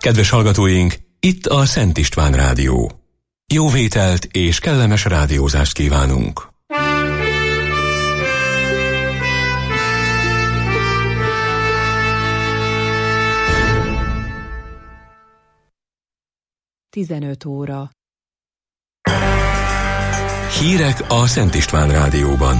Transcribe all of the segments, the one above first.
Kedves hallgatóink, itt a Szent István Rádió. Jó vételt és kellemes rádiózást kívánunk! (15 óra) Hírek a Szent István Rádióban.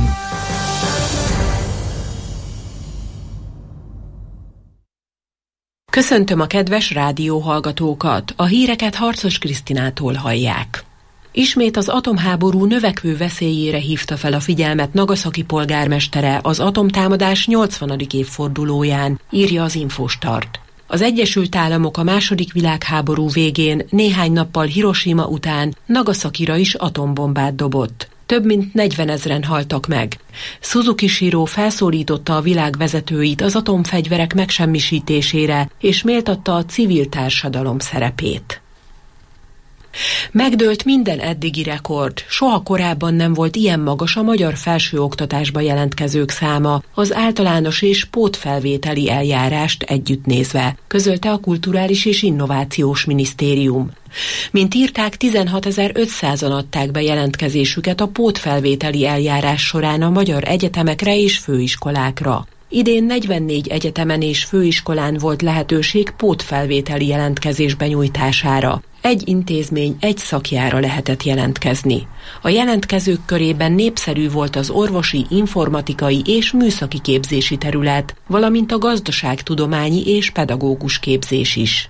Köszöntöm a kedves rádióhallgatókat! A híreket Harcos Krisztinától hallják. Ismét az atomháború növekvő veszélyére hívta fel a figyelmet Nagasaki polgármestere az atomtámadás 80. évfordulóján, írja az Infostart. Az Egyesült Államok a II. Világháború végén néhány nappal Hiroshima után Nagasakira is atombombát dobott. Több mint 40 000-en haltak meg. Suzuki Shiro felszólította a világ vezetőit az atomfegyverek megsemmisítésére, és méltatta a civil társadalom szerepét. Megdőlt minden eddigi rekord, soha korábban nem volt ilyen magas a magyar felsőoktatásba jelentkezők száma, az általános és pótfelvételi eljárást együtt nézve, közölte a Kulturális és Innovációs Minisztérium. Mint írták, 16.500-an adták be jelentkezésüket a pótfelvételi eljárás során a magyar egyetemekre és főiskolákra. Idén 44 egyetemen és főiskolán volt lehetőség pótfelvételi jelentkezés benyújtására. Egy intézmény egy szakjára lehetett jelentkezni. A jelentkezők körében népszerű volt az orvosi, informatikai és műszaki képzési terület, valamint a gazdaságtudományi és pedagógus képzés is.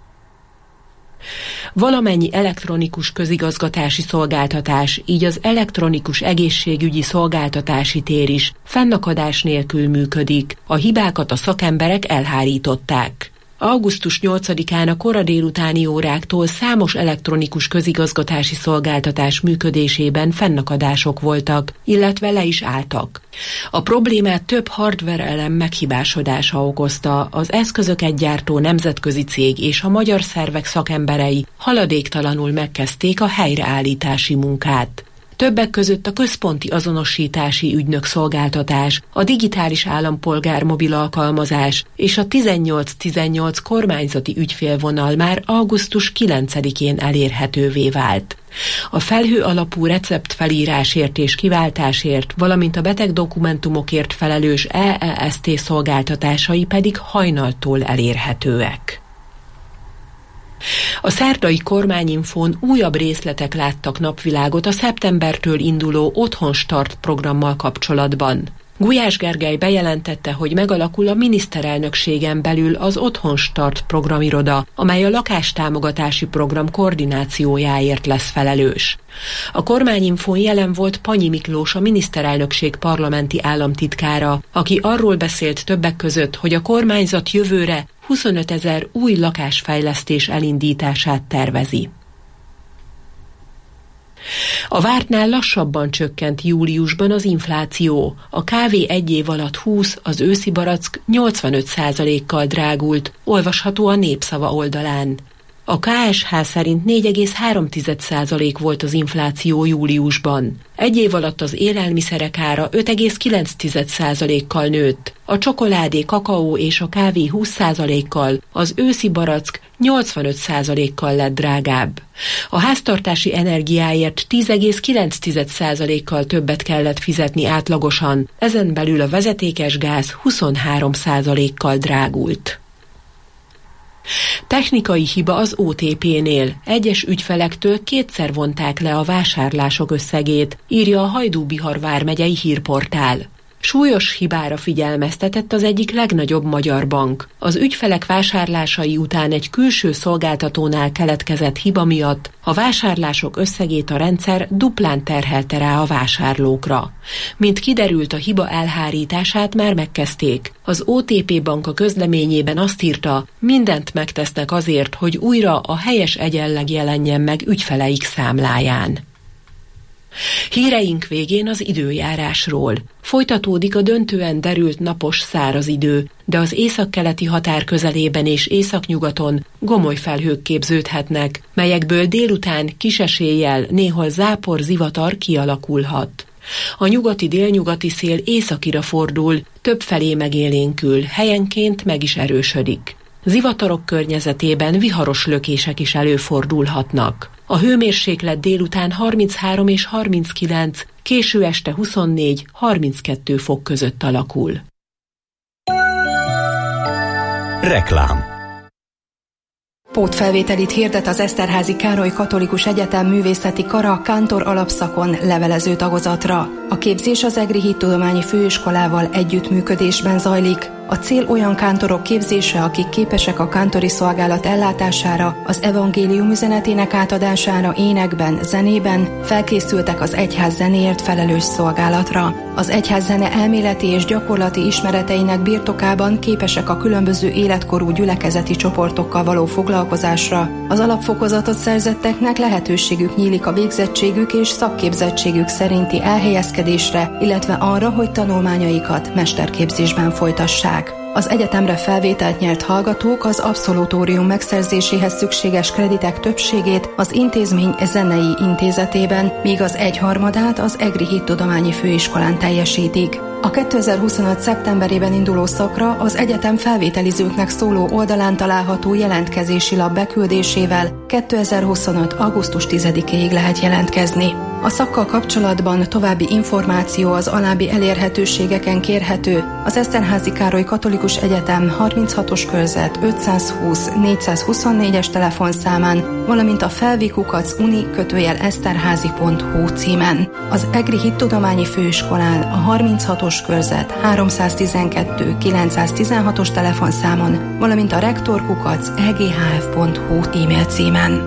Valamennyi elektronikus közigazgatási szolgáltatás, így az elektronikus egészségügyi szolgáltatási tér is fennakadás nélkül működik, a hibákat a szakemberek elhárították. Augusztus 8-án a kora délutáni óráktól számos elektronikus közigazgatási szolgáltatás működésében fennakadások voltak, illetve le is álltak. A problémát több hardware elem meghibásodása okozta, az eszközöket gyártó nemzetközi cég és a magyar szervek szakemberei haladéktalanul megkezdték a helyreállítási munkát. Többek között a központi azonosítási ügynök szolgáltatás, a digitális állampolgár mobil alkalmazás és a 1818 kormányzati ügyfélvonal már augusztus 9-én elérhetővé vált. A felhő alapú receptfelírásért és kiváltásért, valamint a betegdokumentumokért felelős EEST szolgáltatásai pedig hajnaltól elérhetőek. A szerdai kormányinfón újabb részletek láttak napvilágot a szeptembertől induló Otthonstart programmal kapcsolatban. Gulyás Gergely bejelentette, hogy megalakul a miniszterelnökségen belül az Otthonstart programiroda, amely a lakástámogatási program koordinációjáért lesz felelős. A kormányinfón jelen volt Panyi Miklós, a miniszterelnökség parlamenti államtitkára, aki arról beszélt többek között, hogy a kormányzat jövőre 25 000 új lakásfejlesztés elindítását tervezi. A vártnál lassabban csökkent júliusban az infláció. A kávé egy év alatt 20, az őszi barack 85%-kal drágult, olvasható a Népszava oldalán. A KSH szerint 4,3% volt az infláció júliusban. Egy év alatt az élelmiszerek ára 5,9%-kal nőtt, a csokoládé, kakaó és a kávé 20%-kal, az őszi barack 85%-kal lett drágább. A háztartási energiáért 10,9%-kal többet kellett fizetni átlagosan, ezen belül a vezetékes gáz 23%-kal drágult. Technikai hiba az OTP-nél. Egyes ügyfelektől kétszer vonták le a vásárlások összegét, írja a Hajdú-Bihar vármegyei hírportál. Súlyos hibára figyelmeztetett az egyik legnagyobb magyar bank. Az ügyfelek vásárlásai után egy külső szolgáltatónál keletkezett hiba miatt a vásárlások összegét a rendszer duplán terhelte rá a vásárlókra. Mint kiderült, a hiba elhárítását már megkezdték. Az OTP bank a közleményében azt írta, mindent megtesznek azért, hogy újra a helyes egyenleg jelenjen meg ügyfeleik számláján. Híreink végén az időjárásról. Folytatódik a döntően derült napos száraz idő, de az északkeleti határ közelében és északnyugaton gomoly felhők képződhetnek, melyekből délután kis eséllyel néhol zápor, zivatar kialakulhat. A nyugati-délnyugati szél északira fordul, többfelé megélénkül, helyenként meg is erősödik. Zivatarok környezetében viharos lökések is előfordulhatnak. A hőmérséklet délután 33 és 39, késő este 24-32 fok között alakul. Reklám. Pótfelvételit hirdet az Eszterházy Károly Katolikus Egyetem Művészeti Kara kántor alapszakon levelező tagozatra. A képzés az Egri Hittudományi Főiskolával együttműködésben zajlik. A cél olyan kántorok képzése, akik képesek a kántori szolgálat ellátására, az evangélium üzenetének átadására énekben, zenében, felkészültek az egyház zenéért felelős szolgálatra. Az egyház zene elméleti és gyakorlati ismereteinek birtokában képesek a különböző életkorú gyülekezeti csoportokkal való foglalkozásra. Az alapfokozatot szerzetteknek lehetőségük nyílik a végzettségük és szakképzettségük szerinti elhelyezkedésre, illetve arra, hogy tanulmányaikat mesterképzésben folytassák. Az egyetemre felvételt nyert hallgatók az abszolutórium megszerzéséhez szükséges kreditek többségét az intézmény zenei intézetében, míg az 1/3 az Egri Hittudományi Főiskolán teljesítik. A 2025. szeptemberében induló szakra az egyetem felvételizőknek szóló oldalán található jelentkezési lap beküldésével 2025. augusztus 10-ig lehet jelentkezni. A szakkal kapcsolatban további információ az alábbi elérhetőségeken kérhető: az Eszterházy Károly Katolikus Egyetem 36-os körzet 520-424-es telefonszámán, valamint a felvi@uni-eszterházy.hu címen. Az Egri Hittudományi Főiskolán a 36-os körzet 312-916-os telefonszámon, valamint a rektor@eghf.hu e-mail címen.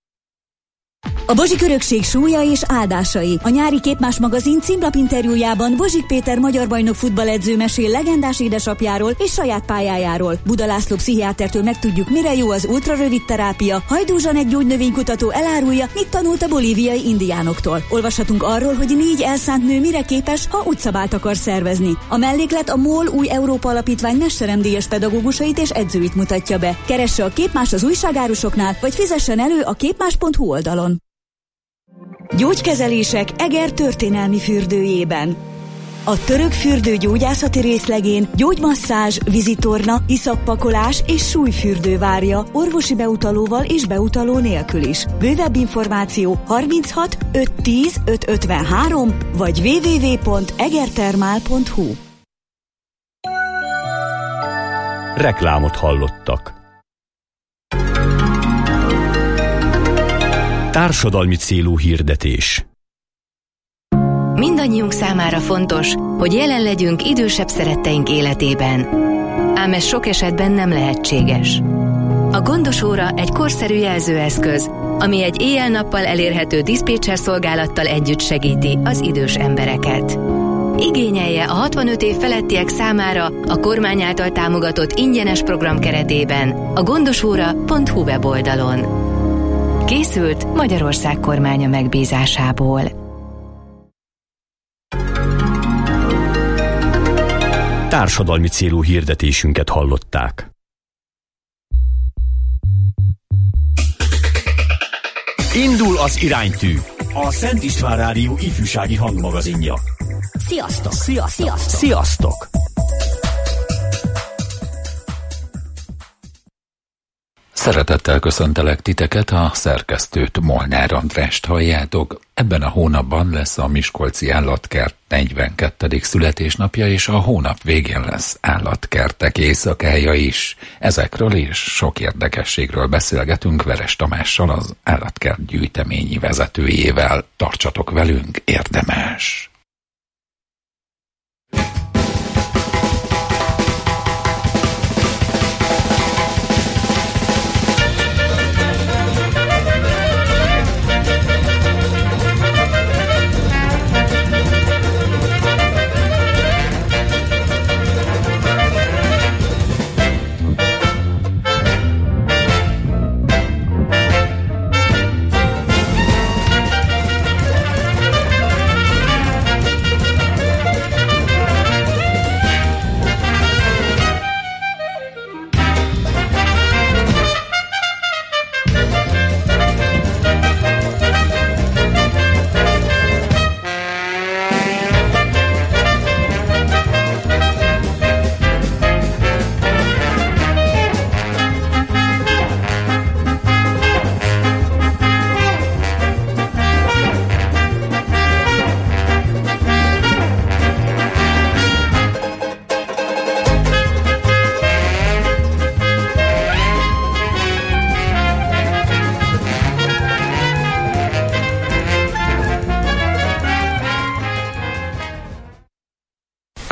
A Bozsik örökség súlya és áldásai. A nyári Képmás magazin címlapinterjújában Bozsik Péter magyar bajnok futballedző mesél legendás édesapjáról és saját pályájáról. Buda László pszichiátertől megtudjuk, mire jó az ultrarövid terápia. Hajdú Zsanek gyógynövénykutató elárulja, mit tanult a bolíviai indiánoktól. Olvashatunk arról, hogy 4 elszánt nő mire képes, ha utcabált akar szervezni. A melléklet a MOL Új Európa Alapítvány mesteremdíjas pedagógusait és edzőit mutatja be. Keresse a Képmás az újságárusoknál, vagy fizessen elő a képmás.hu oldalon. Gyógykezelések Eger történelmi fürdőjében. A török fürdő gyógyászati részlegén gyógymasszázs, vízitorna, iszappakolás és súlyfürdő várja, orvosi beutalóval és beutaló nélkül is. Bővebb információ 36 510 553 vagy www.egertermál.hu. Reklámot hallottak. Társadalmi célú hirdetés. Mindannyiunk számára fontos, hogy jelen legyünk idősebb szeretteink életében. Ám ez sok esetben nem lehetséges. A Gondos óra egy korszerű jelzőeszköz, ami egy éjjel-nappal elérhető diszpécser szolgálattal együtt segíti az idős embereket. Igényelje a 65 év felettiek számára a kormány által támogatott ingyenes program keretében a gondosóra.hu weboldalon. Készült Magyarország kormánya megbízásából. Társadalmi célú hirdetésünket hallották. Indul az iránytű, a Szent István Rádió ifjúsági hangmagazinja. Sziasztok! Sziasztok! Sziasztok! Szeretettel köszöntelek titeket, a szerkesztőt, Molnár Andrást halljátok. Ebben a hónapban lesz a Miskolci Állatkert 42. születésnapja, és a hónap végén lesz állatkertek éjszakája is. Ezekről és sok érdekességről beszélgetünk Veres Tamással, az Állatkert gyűjteményi vezetőjével. Tartsatok velünk, érdemes!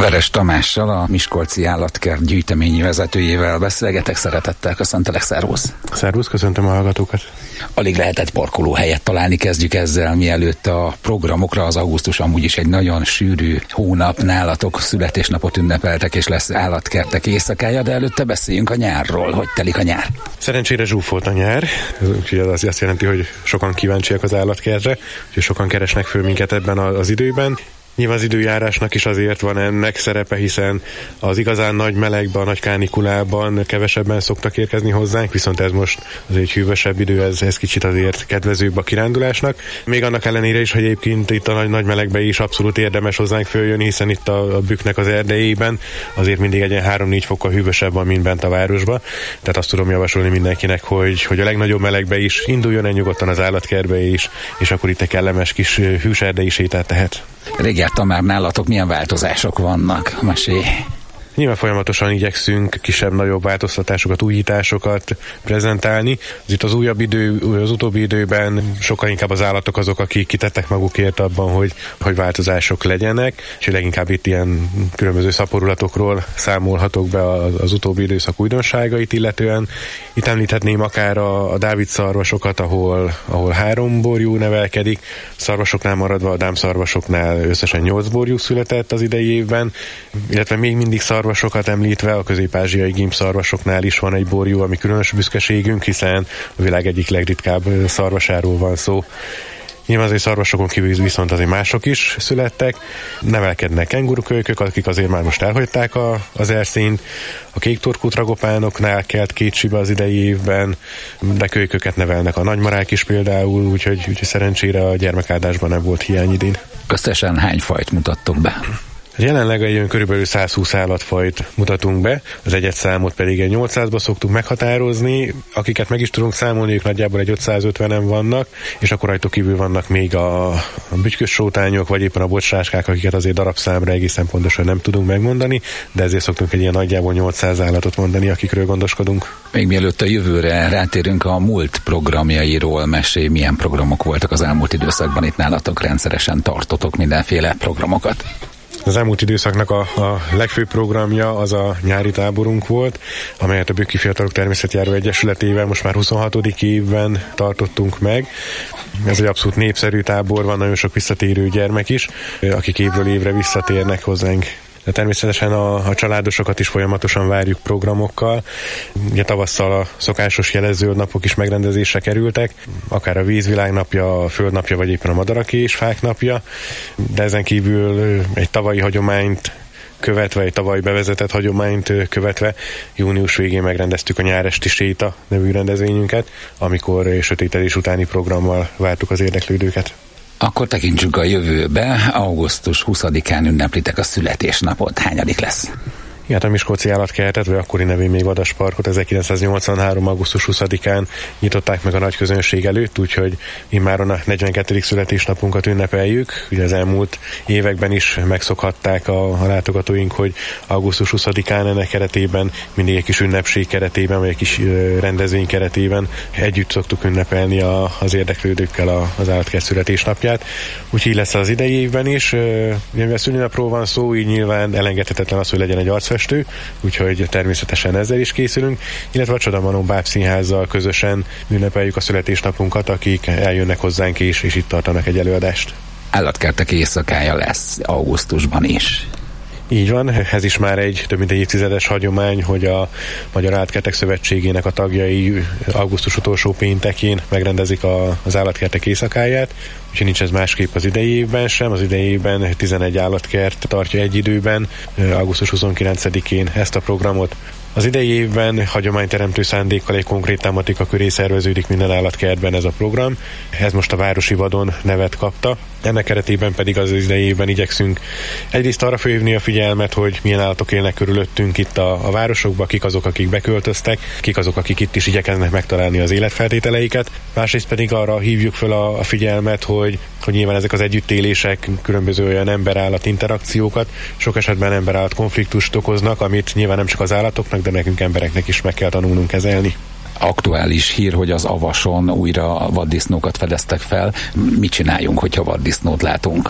Veres Tamással, a Miskolci Állatkert gyűjteményi vezetőjével beszélgetek. Szeretettel köszöntelek, szervusz! Szervusz, köszöntöm a hallgatókat! Alig lehetett parkolóhelyet találni, kezdjük ezzel, mielőtt a programokra. Az augusztus amúgy is egy nagyon sűrű hónap, nálatok születésnapot ünnepeltek, és lesz állatkertek éjszakája, de előtte beszéljünk a nyárról. Hogy telik a nyár? Szerencsére zsúfolt a nyár, úgyhogy az azt jelenti, hogy sokan kíváncsiak az állatkertre, úgyhogy sokan keresnek föl minket ebben az időben. Nyilván az időjárásnak is azért van ennek szerepe, hiszen az igazán nagy melegben, a nagy kánikulában kevesebben szoktak érkezni hozzánk, viszont ez most azért egy hűvösebb idő, ez kicsit azért kedvezőbb a kirándulásnak. Még annak ellenére is, hogy egyébként itt a nagy melegben is abszolút érdemes hozzánk följönni, hiszen itt a Bükknek az erdejében azért mindig egy 3-4 fokkal hűvösebb van, mint bent a városba. Tehát azt tudom javasolni mindenkinek, hogy a legnagyobb melegbe is induljon el nyugodtan az állatkertbe is, és akkor itt egy kellemes kis hűs erdei sétát tehet. Régjárt már nálatok milyen változások vannak? Mesélj! Nyilván folyamatosan igyekszünk kisebb-nagyobb változtatásokat, újításokat prezentálni. Itt az utóbbi időben sokkal inkább az állatok azok, akik kitettek magukért abban, hogy változások legyenek, és leginkább itt ilyen különböző szaporulatokról számolhatok be az utóbbi időszak újdonságait illetően. Itt említhetném akár a Dávid szarvasokat, ahol 3 borjú nevelkedik, szarvasoknál maradva a dámszarvasoknál összesen 8 borjú született az idei évben, illetve még mindig szarvasokat említve, a közép-ázsiai gimbszarvasoknál is van egy borjú, ami különös büszkeségünk, hiszen a világ egyik legritkább szarvasáról van szó. Nyilván azért szarvasokon kívül viszont azért mások is születtek. Nevelkednek kengurukölykök, akik azért már most elhagyták az erszényt. A kéktorkú tragopánoknál kelt 2 csibe az idei évben, de kölyköket nevelnek a nagymarák is például, úgyhogy szerencsére a gyermekáldásban nem volt hiány idén. Összesen hány fajt mutattok be? Jelenleg egy körülbelül 120 állatfajt mutatunk be, az egyet számot pedig egy 800-ba szoktuk meghatározni, akiket meg is tudunk számolni, ők nagyjából egy 550-en vannak, és akkor rajtuk kívül vannak még a bütykös sótányok, vagy éppen a bocsráskák, akiket azért darabszámra egészen pontosan nem tudunk megmondani, de ezért szoktunk egy ilyen nagyjából 800 állatot mondani, akikről gondoskodunk. Még mielőtt a jövőre rátérünk, a múlt programjairól mesélj, milyen programok voltak az elmúlt időszakban itt nálatok, rendszeresen tartotok mindenféle programokat? Az elmúlt időszaknak a legfőbb programja az a nyári táborunk volt, amelyet a Bükki Fiatalok Természetjáró Egyesületével most már 26. évben tartottunk meg. Ez egy abszolút népszerű tábor, van nagyon sok visszatérő gyermek is, akik évről évre visszatérnek hozzánk. De természetesen a családosokat is folyamatosan várjuk programokkal. Ugye tavasszal a szokásos jelező napok is megrendezésre kerültek, akár a vízvilág napja, a földnapja, vagy éppen a madarak és fák napja, de ezen kívül egy tavalyi hagyományt követve, egy tavaly bevezetett hagyományt követve június végén megrendeztük a Nyáresti Séta nevű rendezvényünket, amikor sötétedés utáni programmal vártuk az érdeklődőket. Akkor tekintsünk a jövőbe. Augusztus 20-án ünneplitek a születésnapot. Hányadik lesz? Hát a Miskolci Állatkertet, vagy akkori nevén még Vadasparkot 1983. augusztus 20-án nyitották meg a nagy közönség előtt, úgyhogy immáron a 42. születésnapunkat ünnepeljük. Ugye az elmúlt években is megszokhatták a látogatóink, hogy augusztus 20-án ennek keretében mindig egy kis ünnepség keretében, vagy egy kis rendezvény keretében együtt szoktuk ünnepelni az érdeklődőkkel az Állatkert születésnapját. Úgyhogy így lesz az idei évben is. Mivel szülinapról van szó, így nyilván elengedhetetlen az, hogy legyen egy arcfestő, úgyhogy természetesen ezzel is készülünk, illetve a Csodamanó Bábszínházzal közösen ünnepeljük a születésnapunkat, akik eljönnek hozzánk és itt tartanak egy előadást. Állatkertek éjszakája lesz augusztusban is. Így van, ez is már egy több mint egy évtizedes hagyomány, hogy a Magyar Állatkertek Szövetségének a tagjai augusztus utolsó péntekén megrendezik az állatkertek éjszakáját, úgyhogy nincs ez másképp az idei évben sem. Az idei évben 11 állatkert tartja egy időben, augusztus 29-én ezt a programot. Az idei évben hagyományteremtő szándékkal egy konkrét tematika köré szerveződik minden állatkertben ez a program. Ez most a Városi Vadon nevet kapta. Ennek keretében pedig az idei évben igyekszünk egyrészt arra felhívni a figyelmet, hogy milyen állatok élnek körülöttünk itt a városokban, kik azok, akik beköltöztek, kik azok, akik itt is igyekeznek megtalálni az életfeltételeiket. Másrészt pedig arra hívjuk fel a figyelmet, hogy nyilván ezek az együttélések különböző olyan ember-állat interakciókat, sok esetben ember-állat konfliktust okoznak, amit nyilván nem csak az állatoknak, de nekünk embereknek is meg kell tanulnunk kezelni. Aktuális hír, hogy az Avason újra vaddisznókat fedeztek fel. Mit csináljunk, hogyha vaddisznót látunk?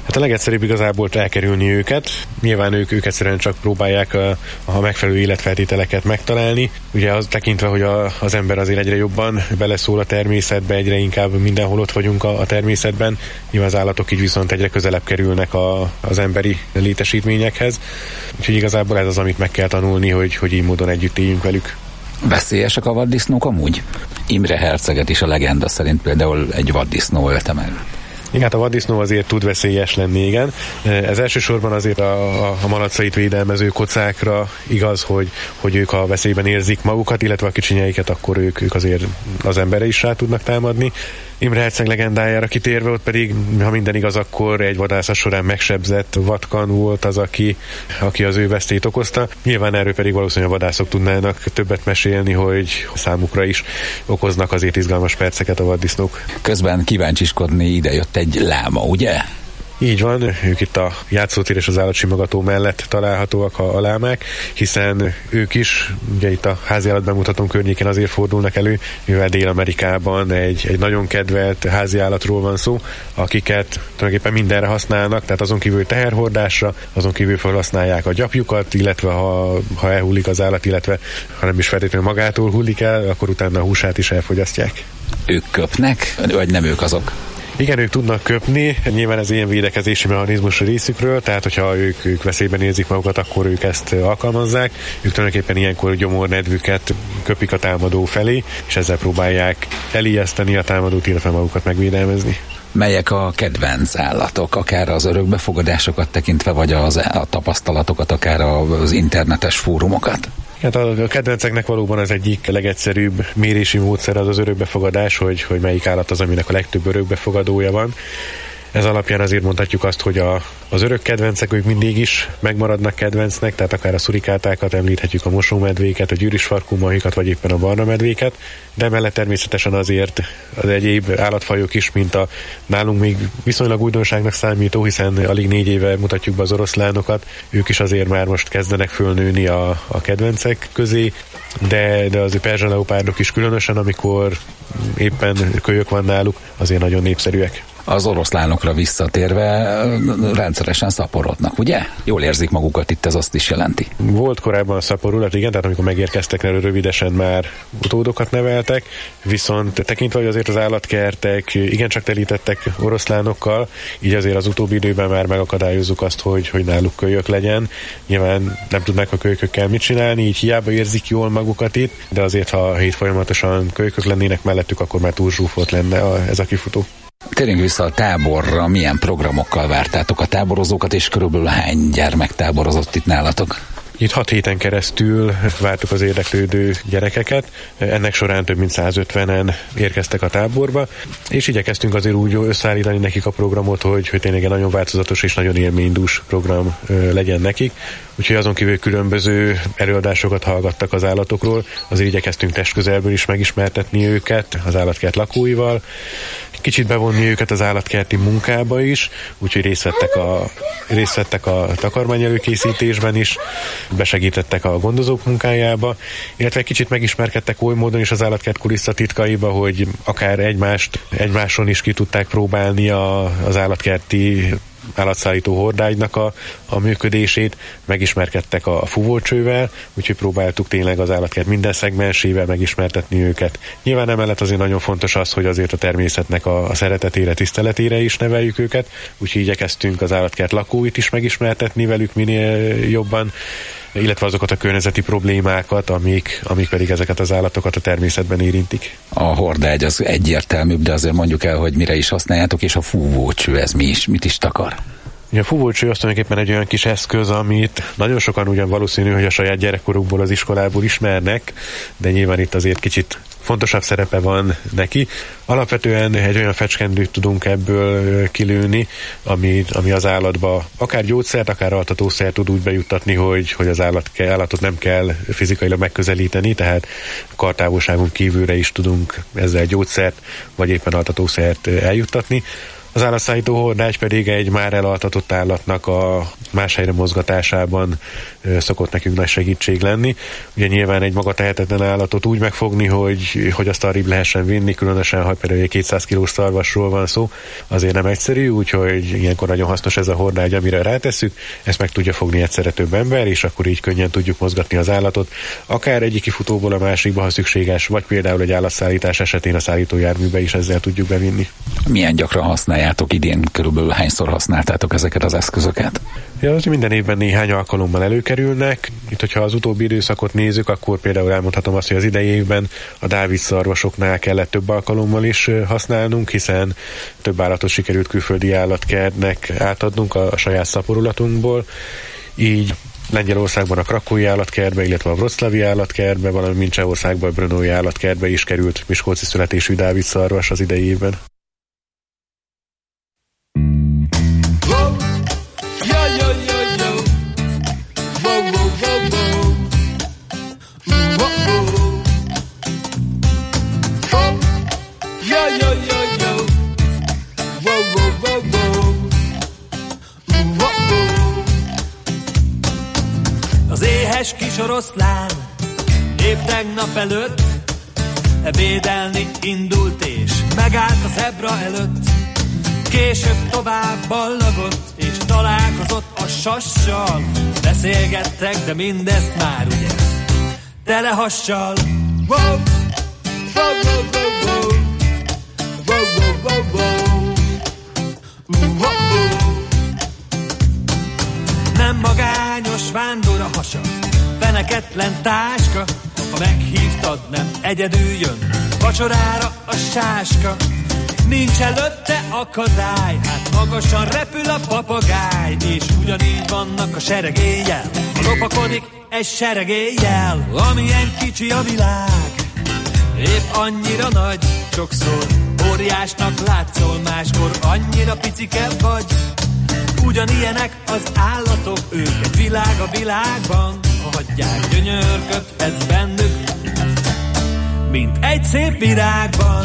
Hát a legegyszerűbb igazából elkerülni őket. Nyilván ők egyszerűen csak próbálják a megfelelő életfeltételeket megtalálni. Ugye az tekintve, hogy az ember azért egyre jobban beleszól a természetbe, egyre inkább mindenhol ott vagyunk a természetben. Nyilván az állatok így viszont egyre közelebb kerülnek az emberi létesítményekhez. Úgyhogy igazából ez az, amit meg kell tanulni, hogy így módon együtt éljünk velük. Veszélyesek a vaddisznók amúgy? Imre herceget is a legenda szerint például egy vaddisznó ölte meg. Igen, hát a vaddisznó azért tud veszélyes lenni, igen. Ez elsősorban azért a malacait védelmező kocákra igaz, hogy ők a veszélyben érzik magukat, illetve a kicsinyeiket, akkor ők azért az emberre is rá tudnak támadni. Imre herceg legendájára kitérve, ott pedig, ha minden igaz, akkor egy vadászat során megsebzett vadkan volt az, aki az ő veszélyt okozta. Nyilván erről pedig valószínűleg a vadászok tudnának többet mesélni, hogy számukra is okoznak azért izgalmas perceket a vaddisznók. Közben kíváncsiskodni ide jött egy láma, ugye? Így van, ők itt a játszótér és az állatsimogató mellett találhatóak a lámák, hiszen ők is, ugye itt a háziállat bemutatón környéken azért fordulnak elő, mivel Dél-Amerikában egy nagyon kedvelt háziállatról van szó, akiket tulajdonképpen mindenre használnak, tehát azon kívül teherhordásra, azon kívül felhasználják a gyapjukat, illetve ha elhullik az állat, illetve ha nem is feltétlenül magától hullik el, akkor utána a húsát is elfogyasztják. Ők köpnek, vagy nem ők azok? Igen, ők tudnak köpni, nyilván ez ilyen védekezési mechanizmus a részükről, tehát hogyha ők veszélyben érzik magukat, akkor ők ezt alkalmazzák. Ők tulajdonképpen ilyenkor gyomornedvüket köpik a támadó felé, és ezzel próbálják elijeszteni a támadót, illetve magukat megvédelmezni. Melyek a kedvenc állatok, akár az örökbefogadásokat tekintve, vagy a tapasztalatokat, akár az internetes fórumokat? Hát a kedvenceknek valóban az egyik legegyszerűbb mérési módszer az örökbefogadás, hogy melyik állat az, aminek a legtöbb örökbefogadója van. Ez alapján azért mondhatjuk azt, hogy az örök kedvencek ők mindig is megmaradnak kedvencnek, tehát akár a szurikátákat említhetjük, a mosómedvéket, a gyűrűsfarkú mahikat, vagy éppen a barna medvéket, de emellett természetesen azért az egyéb állatfajok is, mint a nálunk még viszonylag újdonságnak számító, hiszen alig 4 éve mutatjuk be az oroszlánokat, ők is azért már most kezdenek fölnőni a kedvencek közé, de azért perzsa leopárdok is különösen, amikor éppen kölyök van náluk, azért nagyon népszerűek. Az oroszlánokra visszatérve rendszeresen szaporodnak, ugye? Jól érzik magukat, itt ez azt is jelenti. Volt korábban szaporulat, igen, tehát amikor megérkeztek, rövidesen már utódokat neveltek, viszont tekintve, hogy azért az állatkertek igencsak telítettek oroszlánokkal, így azért az utóbbi időben már megakadályozzuk azt, hogy náluk kölyök legyen. Nyilván nem tudnak a kölykökkel mit csinálni, így hiába érzik jól magukat itt, de azért, ha itt folyamatosan kölykök lennének mellettük, akkor már túl zsúfolt lenne ez a kifutó. Térjünk vissza a táborra, milyen programokkal vártátok a táborozókat, és körülbelül hány gyermek táborozott itt nálatok? Itt 6 héten keresztül vártuk az érdeklődő gyerekeket, ennek során több mint 150-en érkeztek a táborba, és igyekeztünk azért úgy összeállítani nekik a programot, hogy tényleg egy nagyon változatos és nagyon élménydús program legyen nekik. Úgyhogy azon kívül különböző előadásokat hallgattak az állatokról, azért igyekeztünk testközelből is megismertetni őket az állatkert kicsit bevonni őket az állatkerti munkába is, úgyhogy részt vettek a takarmány előkészítésben is, besegítettek a gondozók munkájába, illetve egy kicsit megismerkedtek oly módon is az állatkert kulisszatitkaiba, hogy akár egymáson is ki tudták próbálni az állatkerti állatszállító hordágynak a működését, megismerkedtek a fúvócsővel, úgyhogy próbáltuk tényleg az állatkert minden szegmensével megismertetni őket. Nyilván emellett azért nagyon fontos az, hogy azért a természetnek a szeretetére, tiszteletére is neveljük őket, úgyhogy igyekeztünk az állatkert lakóit is megismertetni velük minél jobban, illetve azokat a környezeti problémákat, amik pedig ezeket az állatokat a természetben érintik. A hordágy az egyértelműbb, de azért mondjuk el, hogy mire is használjátok, és a fúvócső, ez mit is takar? A fúvócső az tulajdonképpen egy olyan kis eszköz, amit nagyon sokan ugyan valószínű, hogy a saját gyerekkorukból, az iskolából ismernek, de nyilván itt azért kicsit fontosabb szerepe van neki. Alapvetően egy olyan fecskendőt tudunk ebből kilőni, ami az állatba akár gyógyszert, akár altatószert tud úgy bejuttatni, hogy az állatot nem kell fizikailag megközelíteni, tehát kartávolságon kívülre is tudunk ezzel gyógyszert, vagy éppen altatószert eljuttatni. Az állatszállító hordágy pedig egy már elaltatott állatnak a más helyre mozgatásában szokott nekünk nagy segítség lenni. Ugye nyilván egy maga tehetetlen állatot úgy megfogni, hogy azt arrébb lehessen vinni, különösen ha például egy 200 kilós szarvasról van szó, azért nem egyszerű, úgyhogy ilyenkor nagyon hasznos ez a hordágy, amire rátesszük, ezt meg tudja fogni egyszerre több ember, és akkor így könnyen tudjuk mozgatni az állatot, akár egyik kifutóból a másikba, ha szükséges, vagy például egy állatszállítás esetén a szállítójárműbe is ezzel tudjuk bevinni. Milyen gyakran használjátok idén, körülbelül hányszor használtátok ezeket az eszközöket? Ja, az minden évben néhány alkalommal előkerülnek. Itt, hogyha az utóbbi időszakot nézzük, akkor például elmondhatom azt, hogy az idei évben a Dávid szarvasoknál kellett több alkalommal is használnunk, hiszen több állatot sikerült külföldi állatkertnek átadnunk a saját szaporulatunkból. Így Lengyelországban a Krakói állatkertbe, illetve a Wroclawi állatkertbe, valamint Csehországban a Brnói állatkertbe is került miskolci születésű Dávid szarvas az idei évben. Az éhes kis oroszlán épp tegnap előtt ebédelni indult és megállt a zebra előtt. Később tovább ballagott és találkozott a sassal. Beszélgettek, de mindezt már ugye tele hassal. Wow, wow, wow, wow, wow. Wow, wow, wow, wow. Wow, wow. Nem magányos vándor a hasa, feneketlen táska, ha meghívtad, nem egyedül jön vacsorára a sáska. Nincs előtte akadály, hát magasan repül a papagáj, és ugyanígy vannak a seregélyjel, ha lopakodik egy seregélyjel. Amilyen kicsi a világ, épp annyira nagy, sokszor óriásnak látszol, máskor annyira picike vagy. Ugyanilyenek az állatok, ők egy világ a világban, ha hagyják, gyönyörködhetsz bennük, mint egy szép virágban.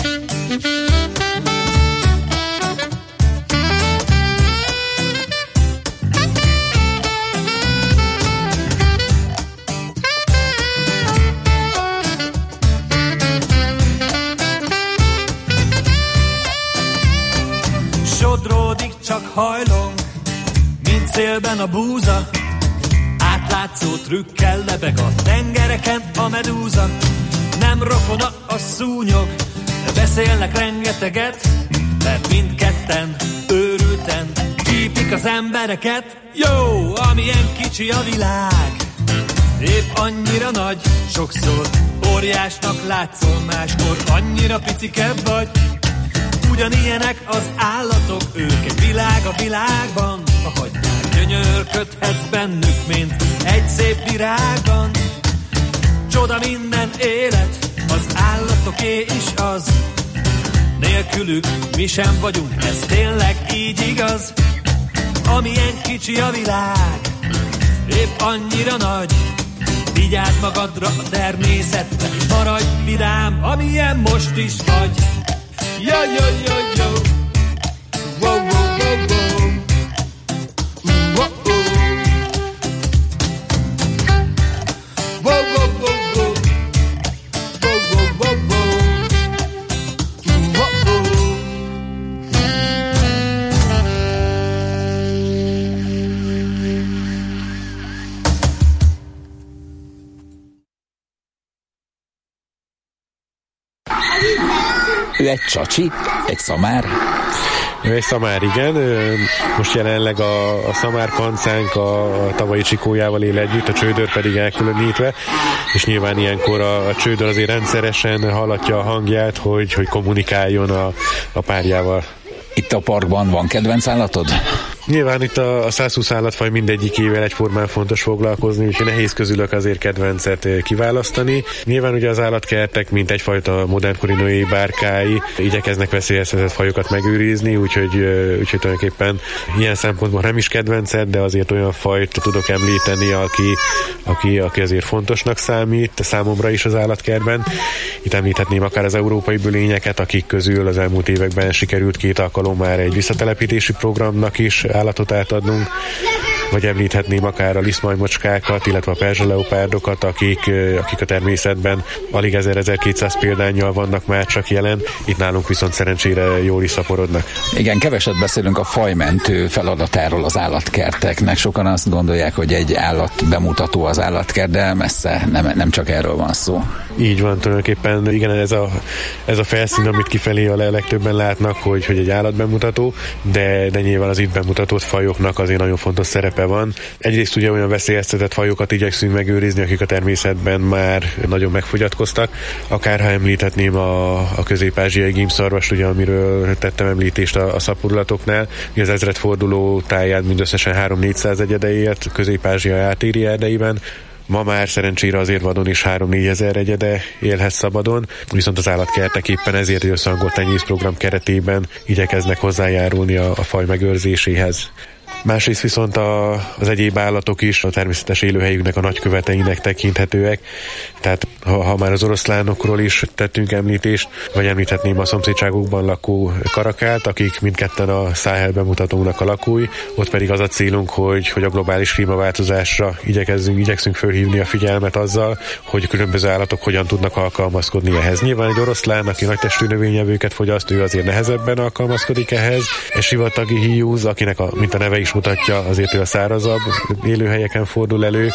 Sodródik, csak hajlong, mint szélben a búza, átlátszó trükkel lebeg a tengereken a medúza. Nem rokona a szúnyog, de beszélnek rengeteget, mert mindketten őrülten csípik az embereket. Jó, amilyen kicsi a világ, épp annyira nagy, sokszor óriásnak látszol, máskor annyira picikebb vagy. Ugyanilyenek az állatok, ők egy világ a világban, ha hagyják, gyönyörködhetsz bennük, mint egy szép virágban. Csoda minden élet, az állatoké is az, nélkülük mi sem vagyunk, ez tényleg így igaz. Amilyen kicsi a világ, épp annyira nagy, vigyázz magadra a természetre, és maradj vidám, amilyen most is vagy. Yo, yo, yo, yo. Wow, wow, wow, wow. Wow, wow. Wow, wow, wow, wow. Wow, wow, wow, wow. Wow, wow. Ő egy csacsi? Egy szamár? Ő egy szamár, igen. Most jelenleg a szamár kancánk a tavalyi csikójával él együtt, a csődör pedig elkülönítve, és nyilván ilyenkor a csődör azért rendszeresen hallatja a hangját, hogy kommunikáljon a párjával. Itt a parkban van kedvenc állatod? Nyilván itt a 120 állatfaj mindegyikével egyformán fontos foglalkozni, úgyhogy nehéz közülök azért kedvencet kiválasztani. Nyilván ugye az állatkertek, mint egyfajta modernkori női bárkái, igyekeznek veszélyeztetett fajokat megőrizni, úgyhogy tulajdonképpen ilyen szempontból nem is kedvencet, de azért olyan fajt tudok említeni, aki azért fontosnak számít számomra is az állatkertben. Itt említhetném akár az európai bölényeket, akik közül az elmúlt években sikerült 2 alkalommal egy visszatelepítési programnak is állatot átadnunk, vagy említhetném akár a lisztmajmocskákat, illetve a perzsa leopárdokat, akik a természetben alig 1000-1200 példánnyal vannak már csak jelen, itt nálunk viszont szerencsére jól is szaporodnak. Igen, keveset beszélünk a fajmentő feladatáról az állatkerteknek. Sokan azt gondolják, hogy egy állatbemutató az állatkert, de messze nem csak erről van szó. Így van, tulajdonképpen igen, ez a felszín, amit kifelé a legtöbben látnak, hogy egy állatbemutató, de nyilván az itt bemutatott fajoknak azért nagyon fontos szerepe van. Egyrészt ugye olyan veszélyeztetett fajokat igyekszünk megőrizni, akik a természetben már nagyon megfogyatkoztak. Akár ha említhetném a közép-ázsiai gímszarvast, ugye, amiről tettem említést a szaporulatoknál, az ezredforduló táján mindösszesen 3-400 egyede élt Közép-Ázsia átéri erdeiben. Ma már szerencsére azért vadon is 3-4 ezer egyede élhet szabadon, viszont az állatkertek éppen ezért egy összehangolt tenyészprogram keretében igyekeznek hozzájárulni a faj megőrzéséhez. Másrészt viszont az egyéb állatok is a természetes élőhelyüknek a nagyköveteinek tekinthetőek, tehát ha már az oroszlánokról is tettünk említést, vagy említhetném a szomszédságokban lakó karakát, akik mindketten a Száhel bemutatónak a lakói, ott pedig az a célunk, hogy a globális klímaváltozásra igyekszünk fölhívni a figyelmet azzal, hogy különböző állatok hogyan tudnak alkalmazkodni ehhez. Nyilván egy oroszlán, aki nagy testű növényevőket fogyaszt, ő azért nehezebben alkalmazkodik ehhez. Egy sivatagi híjúz, akinek mint a neve is mutatja, azért ő a szárazabb élőhelyeken fordul elő,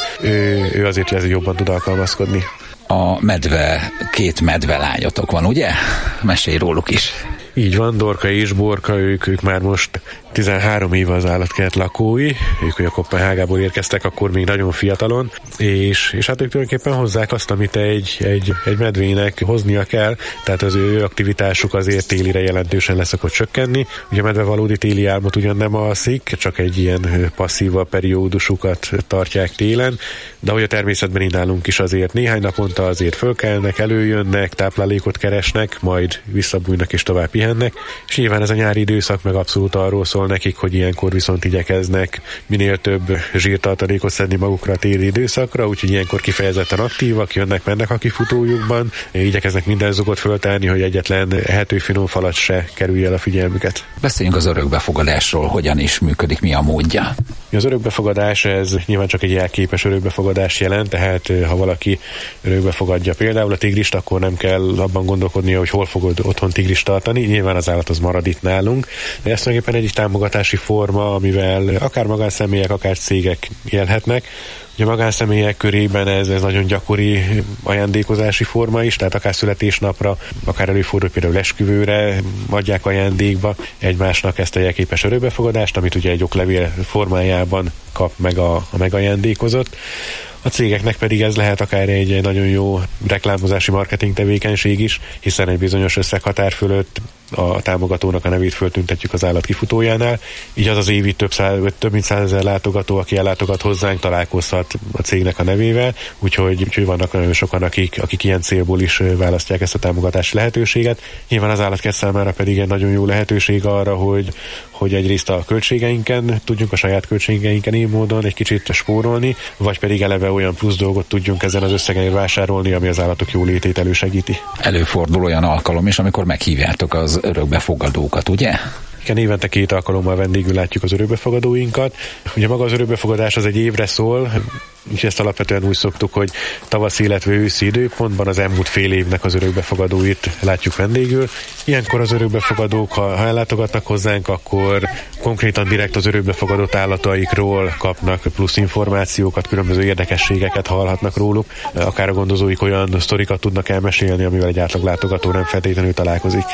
ő azért ezért jobban tud alkalmazkodni. A medve, 2 medvelányotok van, ugye? Mesélj róluk is. Így van, Dorka és Borka, ők már most 13 éve az állatkert lakói, ők ugye Koppenhágából érkeztek, akkor még nagyon fiatalon, és hát ők tulajdonképpen hozzák azt, amit egy medvének hoznia kell, tehát az ő aktivitásuk azért télire jelentősen leszokott csökkenni. Ugye a medve valódi téli álmot ugyan nem alszik, csak egy ilyen passzíva periódusukat tartják télen, de hogy a természetben így nálunk is azért néhány naponta azért fölkelnek, előjönnek, táplálékot keresnek, majd visszabújnak és tovább pihennek, és nyilván ez a nyári időszak meg abszolút arról szól nekik, hogy ilyenkor viszont igyekeznek minél több zsírtartalékot szedni magukra a téli időszakra, úgyhogy ilyenkor kifejezetten aktívak, mennek a kifutójukban, igyekeznek minden zugot föltárni, hogy egyetlen ehető finom falat se kerülje el a figyelmüket. Beszéljünk az örökbefogadásról, hogyan is működik, mi a módja? Az örökbefogadás, ez nyilván csak egy jelképes örökbefogadás jelent, tehát ha valaki örökbefogadja például a tigrist, akkor nem kell abban gondolkodnia, hogy hol fogod otthon tigrist tartani, nyilván az állat az marad itt nálunk, de ez tulajdonképpen egy támogatási forma, amivel akár magánszemélyek, akár cégek élhetnek. Ugye a magánszemélyek körében ez nagyon gyakori ajándékozási forma is, tehát akár születésnapra, akár előfordul például esküvőre adják ajándékba egymásnak ezt a jelképes örökbefogadást, amit ugye egy oklevél formájában kap meg a megajándékozott. A cégeknek pedig ez lehet akár egy nagyon jó reklámozási marketing tevékenység is, hiszen egy bizonyos összeghatár fölött a támogatónak a nevét föltüntetjük az állat kifutójánál, így az évi több mint 100 000 látogató, aki ellátogat hozzánk, találkozhat a cégnek a nevével, úgyhogy vannak nagyon sokan, akik ilyen célból is választják ezt a támogatási lehetőséget. Nyilván az állatkert számára pedig egy nagyon jó lehetőség arra, hogy egyrészt a költségeinken tudjunk a saját költségeinken így módon egy kicsit spórolni, vagy pedig eleve olyan plusz dolgot tudjunk ezen az összegen vásárolni, ami az állatok jólétét elősegíti. Előfordul olyan alkalom is, amikor meghívjátok az örökbefogadókat, ugye? Igen, évente 2 alkalommal vendégül látjuk az örökbefogadóinkat. Ugye maga az örökbefogadás az egy évre szól, és ezt alapvetően úgy szoktuk, hogy tavaszi, illetve őszi időpontban az elmúlt fél évnek az örökbefogadóit látjuk vendégül. Ilyenkor az örökbefogadók, ha ellátogatnak hozzánk, akkor konkrétan direkt az örökbefogadott állataikról kapnak plusz információkat, különböző érdekességeket hallhatnak róluk. Akár a gondozóik olyan sztorikat tudnak elmesélni, amivel egy átlag látogató nem feltétlenül találkozik.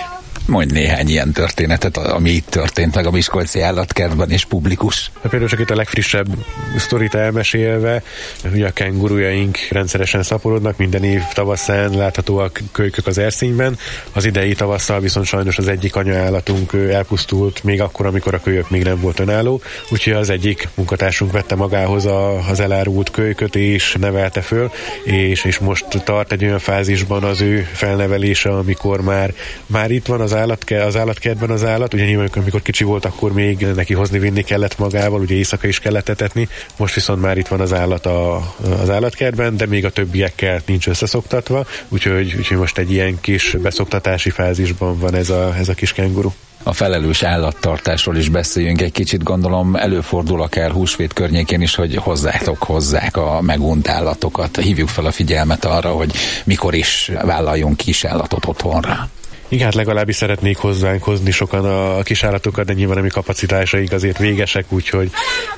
Mondj néhány ilyen történetet, ami itt történt meg a Miskolci Állatkertben és publikus. Például csak itt a legfrissebb sztorit elmesélve, ugye a kengurujaink rendszeresen szaporodnak, minden év tavaszán láthatóak kölykök az erszényben. Az idei tavasszal viszont sajnos az egyik anyaállatunk elpusztult, még akkor, amikor a kölyök még nem volt önálló, úgyhogy az egyik munkatársunk vette magához az elárult kölyköt és nevelte föl, és most tart egy olyan fázisban az ő felnevelése, amikor már itt van az állatkertben az állat, ugye nyilván amikor kicsi volt, akkor még neki hozni-vinni kellett magával, ugye éjszaka is kellett etetni, most viszont már itt van az állat az állatkertben, de még a többiekkel nincs összeszoktatva, úgyhogy most egy ilyen kis beszoktatási fázisban van ez a kis kenguru. A felelős állattartásról is beszéljünk egy kicsit, gondolom előfordul akár húsvét környékén is, hogy hozzák a megunt állatokat. Hívjuk fel a figyelmet arra, hogy mikor is vállaljunk kis állatot otthonra. Igen, hát legalábbis szeretnék hozzánk hozni sokan a kisállatokat, de nyilván a mi kapacitásaink azért végesek, úgyhogy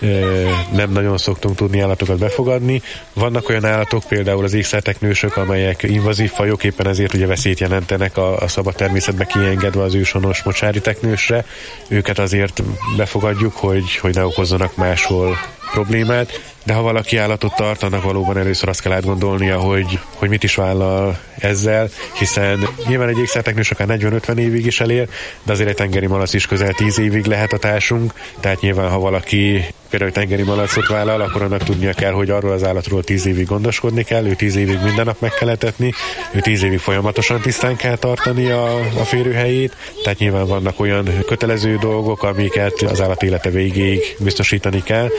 nem nagyon szoktunk tudni állatokat befogadni. Vannak olyan állatok, például az ékszerteknősök, amelyek invazív fajok, éppen ezért ugye veszélyt jelentenek a szabad természetbe kiengedve az őshonos mocsári teknősre. Őket azért befogadjuk, hogy ne okozzanak máshol problémát, de ha valaki állatot tart, annak valóban először azt kell átgondolnia, hogy mit is vállal ezzel, hiszen nyilván egy ékszerteknős akár 40-50 évig is elér, de azért egy tengeri malac is közel 10 évig lehet a társunk, tehát nyilván ha valaki például tengeri malacot vállal, akkor annak tudnia kell, hogy arról az állatról 10 évig gondoskodni kell, ő 10 évig minden nap meg kell etetni, ő 10 évig folyamatosan tisztán kell tartani a férőhelyét, tehát nyilván vannak olyan kötelező dolgok, amiket az állat élete végéig biztosítani kell,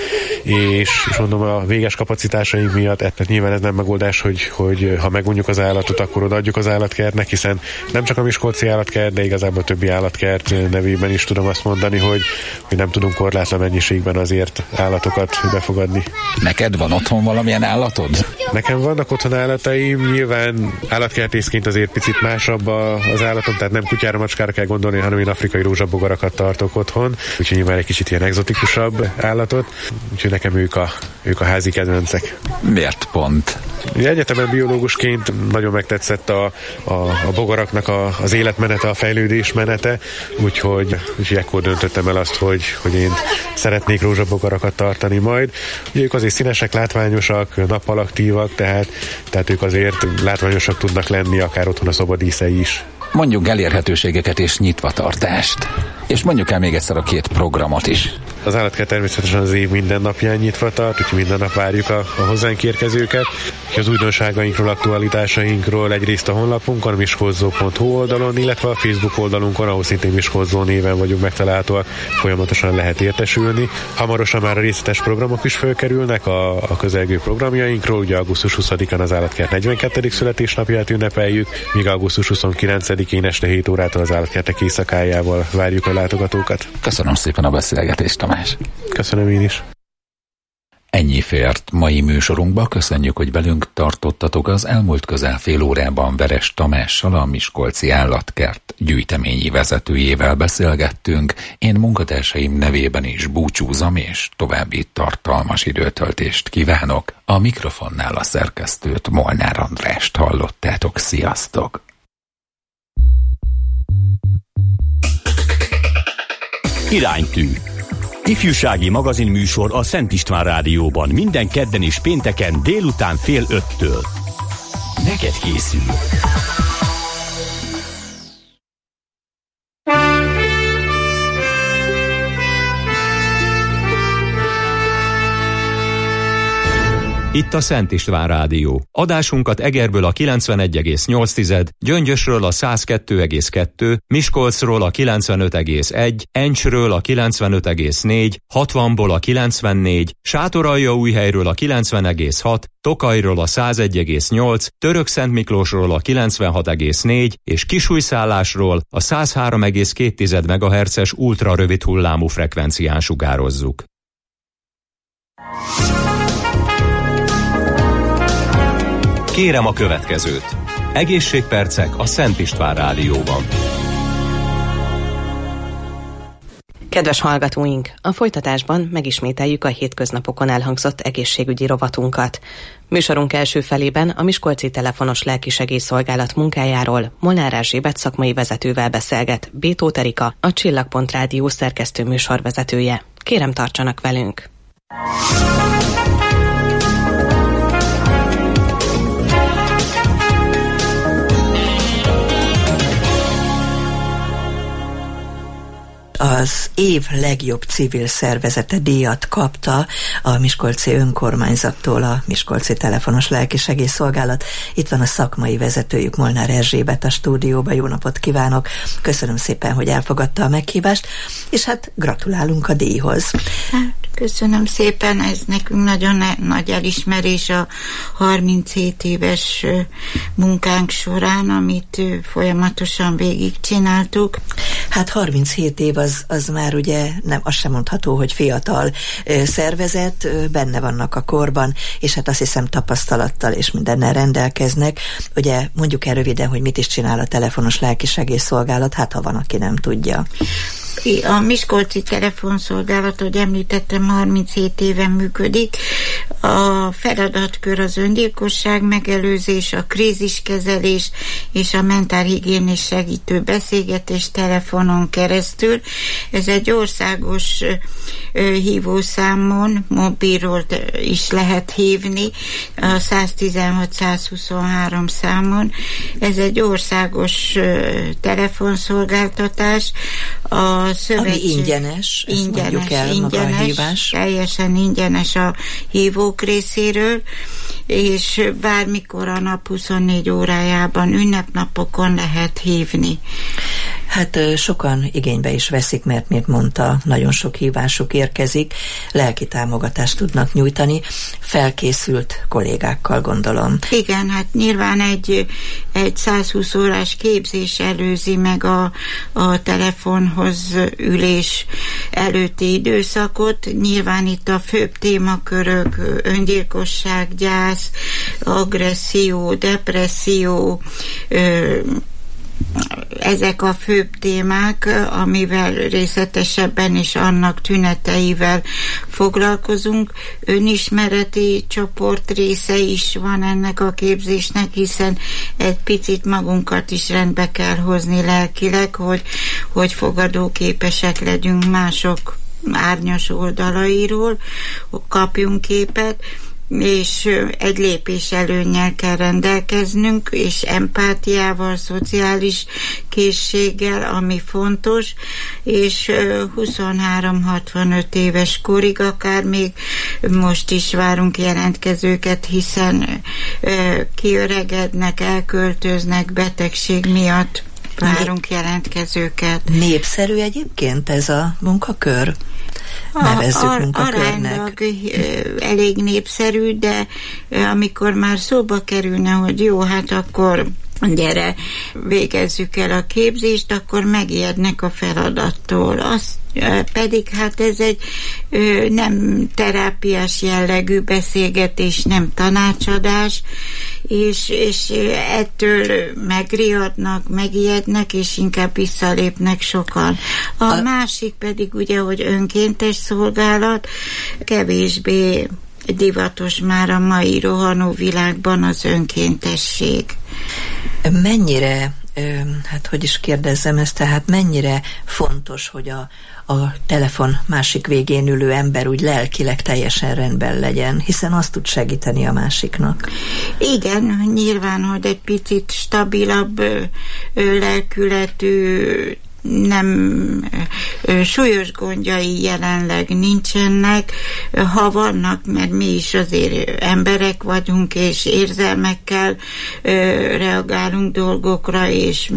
és mondom, a véges kapacitásaink miatt, tehát nyilván ez nem megoldás, hogy ha megunjuk az állatot, akkor odaadjuk az állatkertnek, hiszen nem csak a Miskolci Állatkert, de igazából a többi állatkert nevében is tudom azt mondani, hogy nem tudunk korlátlan mennyiségben azért állatokat befogadni. Neked van otthon valamilyen állatod? Nekem vannak otthon állataim, nyilván állatkertészként azért picit másabb az állatom, tehát nem kutyára, macskára kell gondolni, hanem én afrikai rózsabogarakat tartok otthon, úgyhogy nyilván egy kicsit ilyen egzotikusabb állatot, úgyhogy nekem ők a házi kedvencek. Miért pont? Egyetemen biológusként nagyon megtetszett a bogaraknak az életmenete, a fejlődés menete, úgyhogy ekkor döntöttem el azt, hogy én szeretnék rózsabogarakat tartani majd. Ugye ők azért színesek, látványosak, nappal aktívak, tehát ők azért látványosak tudnak lenni, akár otthon a szobadíszei is. Mondjuk elérhetőségeket és nyitvatartást. És mondjuk el még egyszer a 2 programot is. Az állatkert természetesen az év minden napján nyitva tart, úgyhogy minden nap várjuk a hozzánk érkezőket. Az újdonságainkról, aktualitásainkról egyrészt a honlapunkon, miskolczoo.hu oldalon, illetve a Facebook oldalunkon, ahol szintén Miskolczoo néven vagyunk megtalálhatóak, folyamatosan lehet értesülni. Hamarosan már a részletes programok is fölkerülnek a közelgő programjainkról, ugye augusztus 20-án az Állatkert 42. születésnapját ünnepeljük, míg augusztus 29-én este 7 órától az Állatkertek éjszakájával várjuk a látogatókat. Köszönöm szépen a beszélgetést, Tamás. Köszönöm én is. Ennyi fért mai műsorunkba, köszönjük, hogy velünk tartottatok. Az elmúlt közel fél órában Veres Tamással, a Miskolci Állatkert gyűjteményi vezetőjével beszélgettünk. Én munkatársaim nevében is búcsúzom, és további tartalmas időtöltést kívánok. A mikrofonnál a szerkesztőt, Molnár Andrást hallottátok. Sziasztok! Iránytű. Ifjúsági magazinműsor a Szent István Rádióban minden kedden és pénteken délután 4:30-től. Neked készül. Itt a Szent István Rádió. Adásunkat Egerből a 91,8, Gyöngyösről a 102,2, Miskolcról a 95,1, Encsről a 95,4, 60-ból a 94, Sátoraljaújhelyről a 90,6, Tokajról a 101,8, Törökszentmiklósról a 96,4 és Kisújszállásról a 103,2 MHz-es ultrarövid hullámú frekvencián sugározzuk. Kérem a következőt. Egészségpercek a Szent István Rádióban. Kedves hallgatóink, a folytatásban megismételjük a hétköznapokon elhangzott egészségügyi rovatunkat. Műsorunk első felében a Miskolci Telefonos Lelkisegélyszolgálat munkájáról Molnár Erzsébet szakmai vezetővel beszélget B. Tóth Erika, a Csillagpont Rádió szerkesztő műsorvezetője. Kérem, tartsanak velünk! Az év legjobb civil szervezete díjat kapta a Miskolci önkormányzattól a Miskolci Telefonos Lelkisegélyszolgálat. Itt van a szakmai vezetőjük, Molnár Erzsébet a stúdióba. Jó napot kívánok! Köszönöm szépen, hogy elfogadta a meghívást, és hát gratulálunk a díjhoz. Köszönöm szépen, ez nekünk nagyon nagy elismerés a 37 éves munkánk során, amit folyamatosan végigcsináltuk. Hát 37 év az már ugye nem, azt sem mondható, hogy fiatal szervezet, benne vannak a korban, és hát azt hiszem tapasztalattal és mindennel rendelkeznek. Ugye mondjuk el röviden, hogy mit is csinál a Telefonos Lelkisegélyszolgálat, hát ha van, aki nem tudja. A Miskolci Telefonszolgálat, ahogy említettem, 37 éven működik. A feladatkör az öngyilkosság megelőzés, a kríziskezelés és a mentálhigiénés segítő beszélgetés telefonon keresztül. Ez egy országos hívószámon, mobilról is lehet hívni, a 116-123 számon. Ez egy országos telefonszolgáltatás. Ami ingyenes, mondjuk el, maga a hívás. Teljesen ingyenes a hívók részéről, és bármikor a nap 24 órájában, ünnepnapokon lehet hívni. Hát sokan igénybe is veszik, mert mint mondta, nagyon sok hívásuk érkezik, lelki támogatást tudnak nyújtani, felkészült kollégákkal, gondolom. Igen, hát nyilván egy 120 órás képzés előzi meg a telefonhoz ülés előtti időszakot. Nyilván itt a főbb témakörök öngyilkosság, gyász, agresszió, depresszió, ezek a főbb témák, amivel részletesebben és annak tüneteivel foglalkozunk. Önismereti csoport része is van ennek a képzésnek, hiszen egy picit magunkat is rendbe kell hozni lelkileg, hogy fogadóképesek legyünk mások árnyas oldalairól, kapjunk képet, és egy lépés előnnyel kell rendelkeznünk, és empátiával, szociális készséggel, ami fontos, és 23-65 éves korig, akár még most is várunk jelentkezőket, hiszen kiöregednek, elköltöznek betegség miatt, várunk jelentkezőket. Népszerű egyébként ez a munkakör? Nevezzük munkakörnek. Aránylag elég népszerű, de amikor már szóba kerülne, hogy jó, hát akkor gyere, végezzük el a képzést, akkor megijednek a feladattól. Azt pedig hát ez egy nem terápiás jellegű beszélgetés, nem tanácsadás, és ettől megriadnak, megijednek, és inkább visszalépnek sokan. A másik pedig ugye, hogy önkéntes szolgálat, kevésbé divatos már a mai rohanó világban az önkéntesség. Mennyire, hát hogy is kérdezzem ezt, tehát mennyire fontos, hogy a telefon másik végén ülő ember úgy lelkileg teljesen rendben legyen, hiszen azt tud segíteni a másiknak. Igen, nyilván, hogy egy picit stabilabb lelkületű, nem súlyos gondjai jelenleg nincsenek, ha vannak, mert mi is azért emberek vagyunk, és érzelmekkel reagálunk dolgokra, és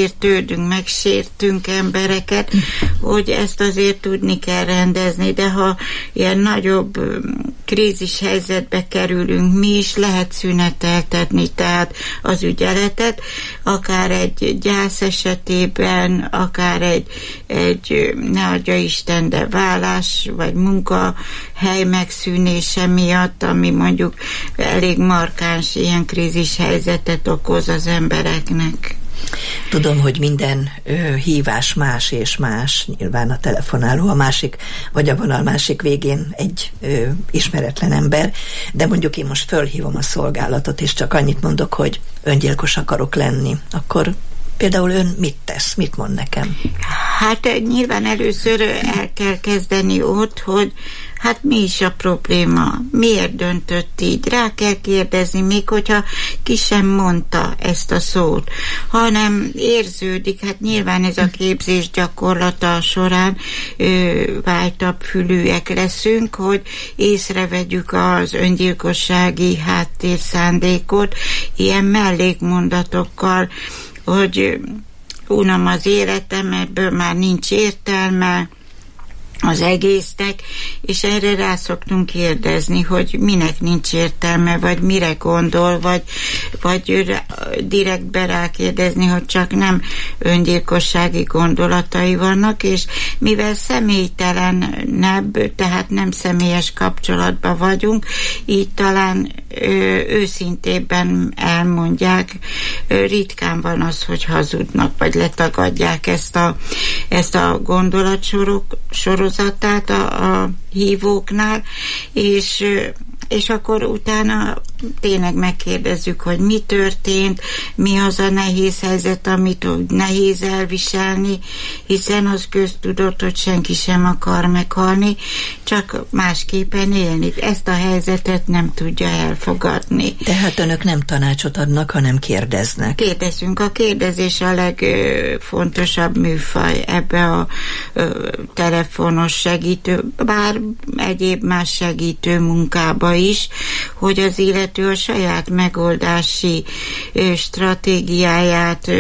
megsértünk embereket, hogy ezt azért tudni kell rendezni, de ha ilyen nagyobb krízis helyzetbe kerülünk, mi is lehet szüneteltetni, tehát az ügyeletet, akár egy gyász esetében, akár egy ne adja Isten, de vállás, vagy munkahely megszűnése miatt, ami mondjuk elég markáns ilyen krízis helyzetet okoz az embereknek. Tudom, hogy minden hívás más és más, nyilván a telefonáló a másik, vagy a vonal másik végén egy ismeretlen ember, de mondjuk én most fölhívom a szolgálatot, és csak annyit mondok, hogy öngyilkos akarok lenni, akkor például ön mit tesz, mit mond nekem? Hát nyilván először el kell kezdeni ott, hogy hát mi is a probléma, miért döntött így, rá kell kérdezni, még hogyha ki sem mondta ezt a szót, hanem érződik, hát nyilván ez a képzés gyakorlata során vájtabb fülűek leszünk, hogy észrevegyük az öngyilkossági háttérszándékot, ilyen mellékmondatokkal, hogy unom az életem, ebből már nincs értelme az egésznek, és erre rá szoktunk kérdezni, hogy minek nincs értelme, vagy mire gondol, vagy direktbe rákérdezni, hogy csak nem öngyilkossági gondolatai vannak, és mivel személytelenebb, tehát nem személyes kapcsolatban vagyunk, így talán őszintében elmondják. Ritkán van az, hogy hazudnak, vagy letagadják ezt a gondolatsorozatát a hívóknál, és akkor utána tényleg megkérdezzük, hogy mi történt, mi az a nehéz helyzet, amit nehéz elviselni, hiszen az köztudott, hogy senki sem akar meghalni, csak másképpen élni. Ezt a helyzetet nem tudja elfogadni. Tehát önök nem tanácsot adnak, hanem kérdeznek. Kérdezünk. A kérdezés a legfontosabb műfaj ebbe a telefonos segítő, bár egyéb más segítő munkába is, hogy az illető a saját megoldási stratégiáját,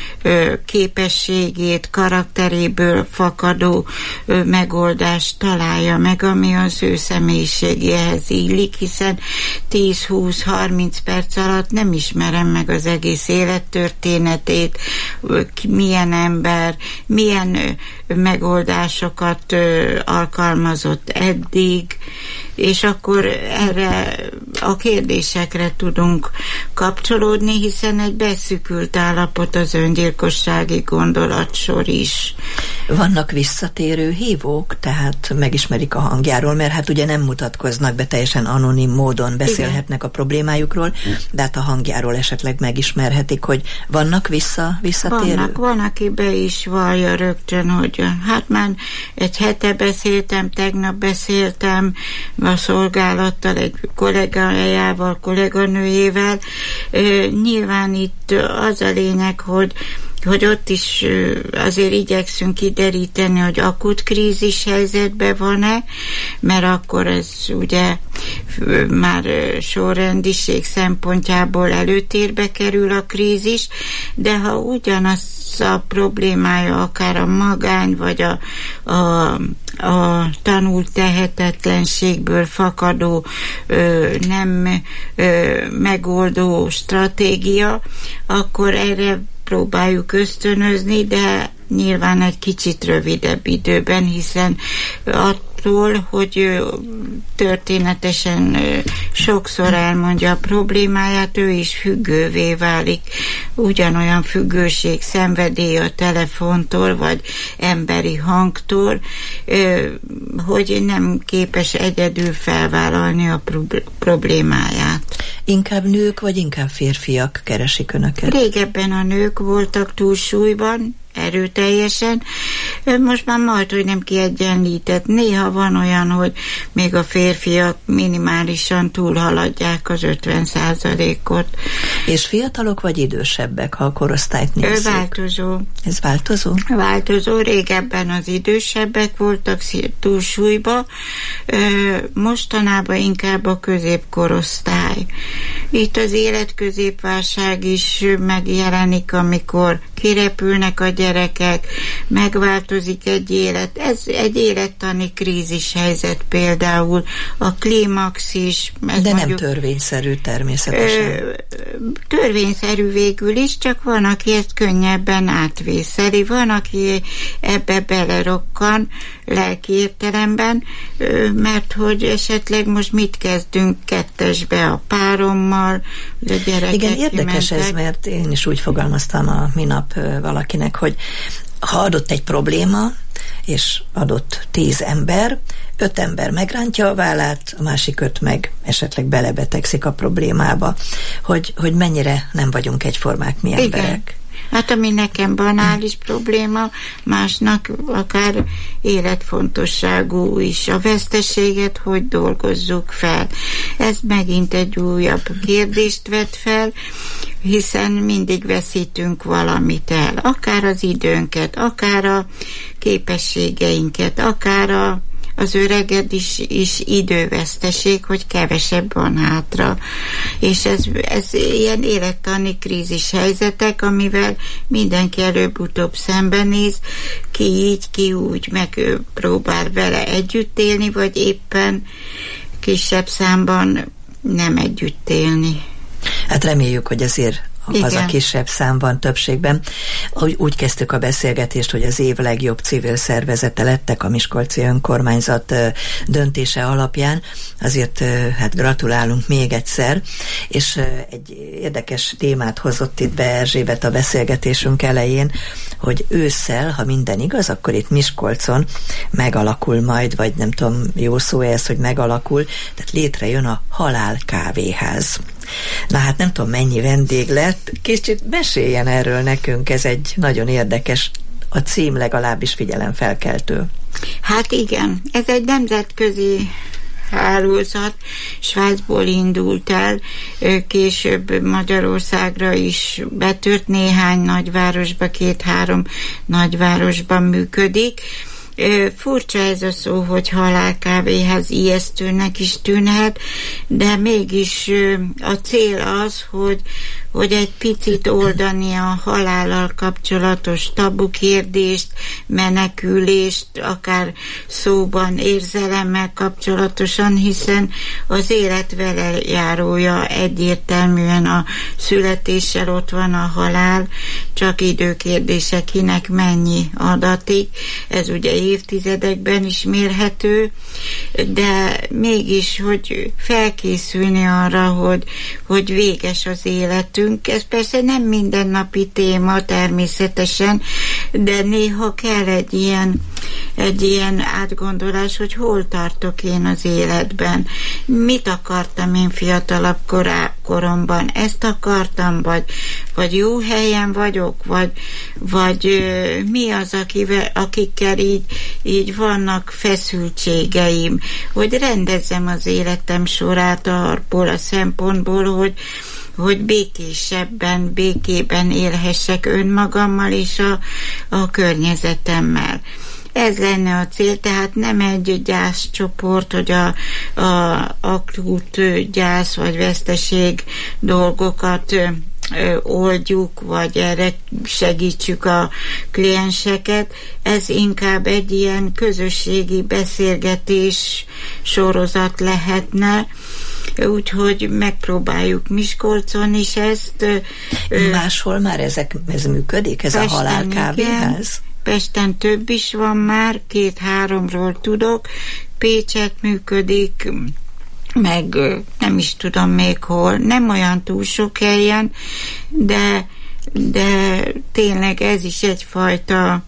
képességét, karakteréből fakadó megoldást találja meg, ami az ő személyiségéhez illik, hiszen 10-20-30 perc alatt nem ismerem meg az egész élettörténetét, milyen ember, milyen megoldásokat alkalmazott eddig, és akkor erre a kérdésekre tudunk kapcsolódni, hiszen egy beszűkült állapot az öngyilkossági gondolatsor is. Vannak visszatérő hívók, tehát megismerik a hangjáról, mert hát ugye nem mutatkoznak be, teljesen anonim módon beszélhetnek igen. a problémájukról, de hát a hangjáról esetleg megismerhetik, hogy vannak visszatérő? Van, aki be is vallja rögtön, hogy hát már egy hete beszéltem, tegnap beszéltem a szolgálattal, egy kollégájával, kolléganőjével. Nyilván itt az a lényeg, hogy ott is azért igyekszünk kideríteni, hogy akut krízis helyzetben van-e, mert akkor ez ugye már sorrendiség szempontjából előtérbe kerül a krízis, de ha ugyanaz a problémája akár a magány, vagy a tanult tehetetlenségből fakadó nem megoldó stratégia, akkor erre próbáljuk ösztönözni, de nyilván egy kicsit rövidebb időben, hiszen attól, hogy történetesen sokszor elmondja a problémáját, ő is függővé válik. Ugyanolyan függőség, szenvedély a telefontól, vagy emberi hangtól, hogy nem képes egyedül felvállalni a problémáját. Inkább nők, vagy inkább férfiak keresik önöket? Régebben a nők voltak túlsúlyban, erőteljesen. Most már majdhogy nem kiegyenlített. Néha van olyan, hogy még a férfiak minimálisan túlhaladják az 50%-ot. És fiatalok vagy idősebbek, ha a korosztályt nézzük? Változó. Ez változó? Változó. Régebben az idősebbek voltak túlsúlyba, mostanában inkább a középkorosztály. Itt az életközépválság is megjelenik, amikor kirepülnek a gyerekek, megváltozik egy élet. Ez egy élettani krízis helyzet például. A klímax is. De nem törvényszerű természetesen. törvényszerű végül is, csak van, aki ezt könnyebben átvészeli, van, aki ebbe belerokkan lelki értelemben, mert hogy esetleg most mit kezdünk kettesbe a párommal, a gyerekek. Igen, érdekes ez, mert én is úgy fogalmaztam a minap valakinek, hogy ha adott egy probléma, és adott 10 ember, 5 ember megrántja a vállát, a másik 5 meg esetleg belebetegszik a problémába, hogy mennyire nem vagyunk egyformák mi emberek. Igen. Hát ami nekem banális probléma, másnak akár életfontosságú is. A veszteséget hogy dolgozzuk fel? Ez megint egy újabb kérdést vet fel, hiszen mindig veszítünk valamit el. Akár az időnket, akár a képességeinket, akár az öreged is időveszteség, hogy kevesebb van hátra. És ez ilyen élettani krízis helyzetek, amivel mindenki előbb-utóbb szembenéz, ki így, ki úgy megpróbál vele együtt élni, vagy éppen kisebb számban nem együtt élni. Hát reméljük, hogy azért az a kisebb számban, többségben. Úgy kezdtük a beszélgetést, hogy az év legjobb civil szervezete lettek a Miskolci Önkormányzat döntése alapján. Azért hát gratulálunk még egyszer, és egy érdekes témát hozott itt be Erzsébet a beszélgetésünk elején, hogy ősszel, ha minden igaz, akkor itt Miskolcon megalakul majd, vagy nem tudom, jó szó ez, hogy megalakul, tehát létrejön a Halál Kávéház. Na hát nem tudom, mennyi vendég lett, kicsit meséljen erről nekünk, ez egy nagyon érdekes, a cím legalábbis figyelemfelkeltő. Hát igen, ez egy nemzetközi hálózat, Svájcból indult el, később Magyarországra is betört, néhány nagyvárosba, 2-3 nagyvárosban működik. Furcsa ez a szó, hogy halálkávéház, ijesztőnek is tűnhet, de mégis a cél az, hogy egy picit oldani a halállal kapcsolatos tabu kérdést, menekülést, akár szóban, érzelemmel kapcsolatosan, hiszen az élet velejárója egyértelműen a születéssel ott van a halál, csak időkérdése, kinek mennyi adatik. Ez ugye évtizedekben is mérhető, de mégis, hogy felkészülni arra, hogy véges az életünk. Ez persze nem mindennapi téma természetesen, de néha kell egy ilyen átgondolás, hogy hol tartok én az életben. Mit akartam én fiatalabb koromban? Ezt akartam, vagy jó helyen vagyok, vagy mi az, akikkel így vannak feszültségeim, hogy rendezzem az életem sorát abból a szempontból, hogy békében élhessek önmagammal és a környezetemmel. Ez lenne a cél, tehát nem egy gyászcsoport, hogy a akut gyász vagy veszteség dolgokat oldjuk, vagy erre segítsük a klienseket. Ez inkább egy ilyen közösségi beszélgetés sorozat lehetne, úgyhogy megpróbáljuk Miskolcon is ezt. Máshol már ez működik, ez Pesten, a halálkávéház? Pesten több is van már, 2-3-ról tudok, Pécset működik, meg nem is tudom még hol, nem olyan túl sok helyen, de tényleg ez is egyfajta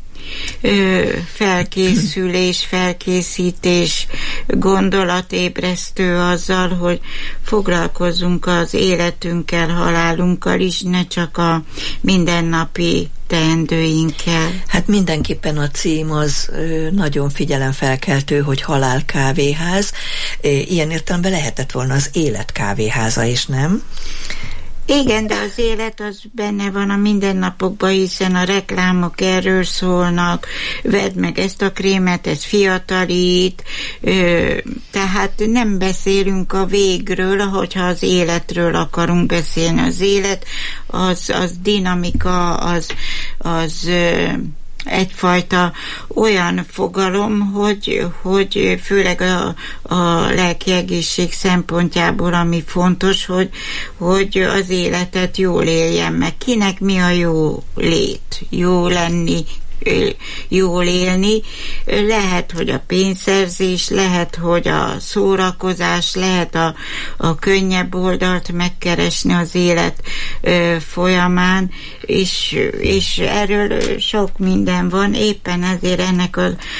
felkészítés, gondolatébresztő azzal, hogy foglalkozzunk az életünkkel, halálunkkal is, ne csak a mindennapi teendőinkkel. Hát mindenképpen a cím az nagyon figyelemfelkeltő, hogy halálkávéház. Ilyen értelemben lehetett volna az életkávéháza is, nem? Igen, de az élet az benne van a mindennapokban, hiszen a reklámok erről szólnak, vedd meg ezt a krémet, ez fiatalít, tehát nem beszélünk a végről, hogyha az életről akarunk beszélni. Az élet az dinamika, az egyfajta olyan fogalom, hogy főleg a lelki egészség szempontjából, ami fontos, hogy az életet jól éljen meg. Kinek mi a jó lét? Jó lenni, jól élni. Lehet, hogy a pénzszerzés, lehet, hogy a szórakozás, lehet a könnyebb oldalt megkeresni az élet folyamán, és erről sok minden van, éppen ezért ennek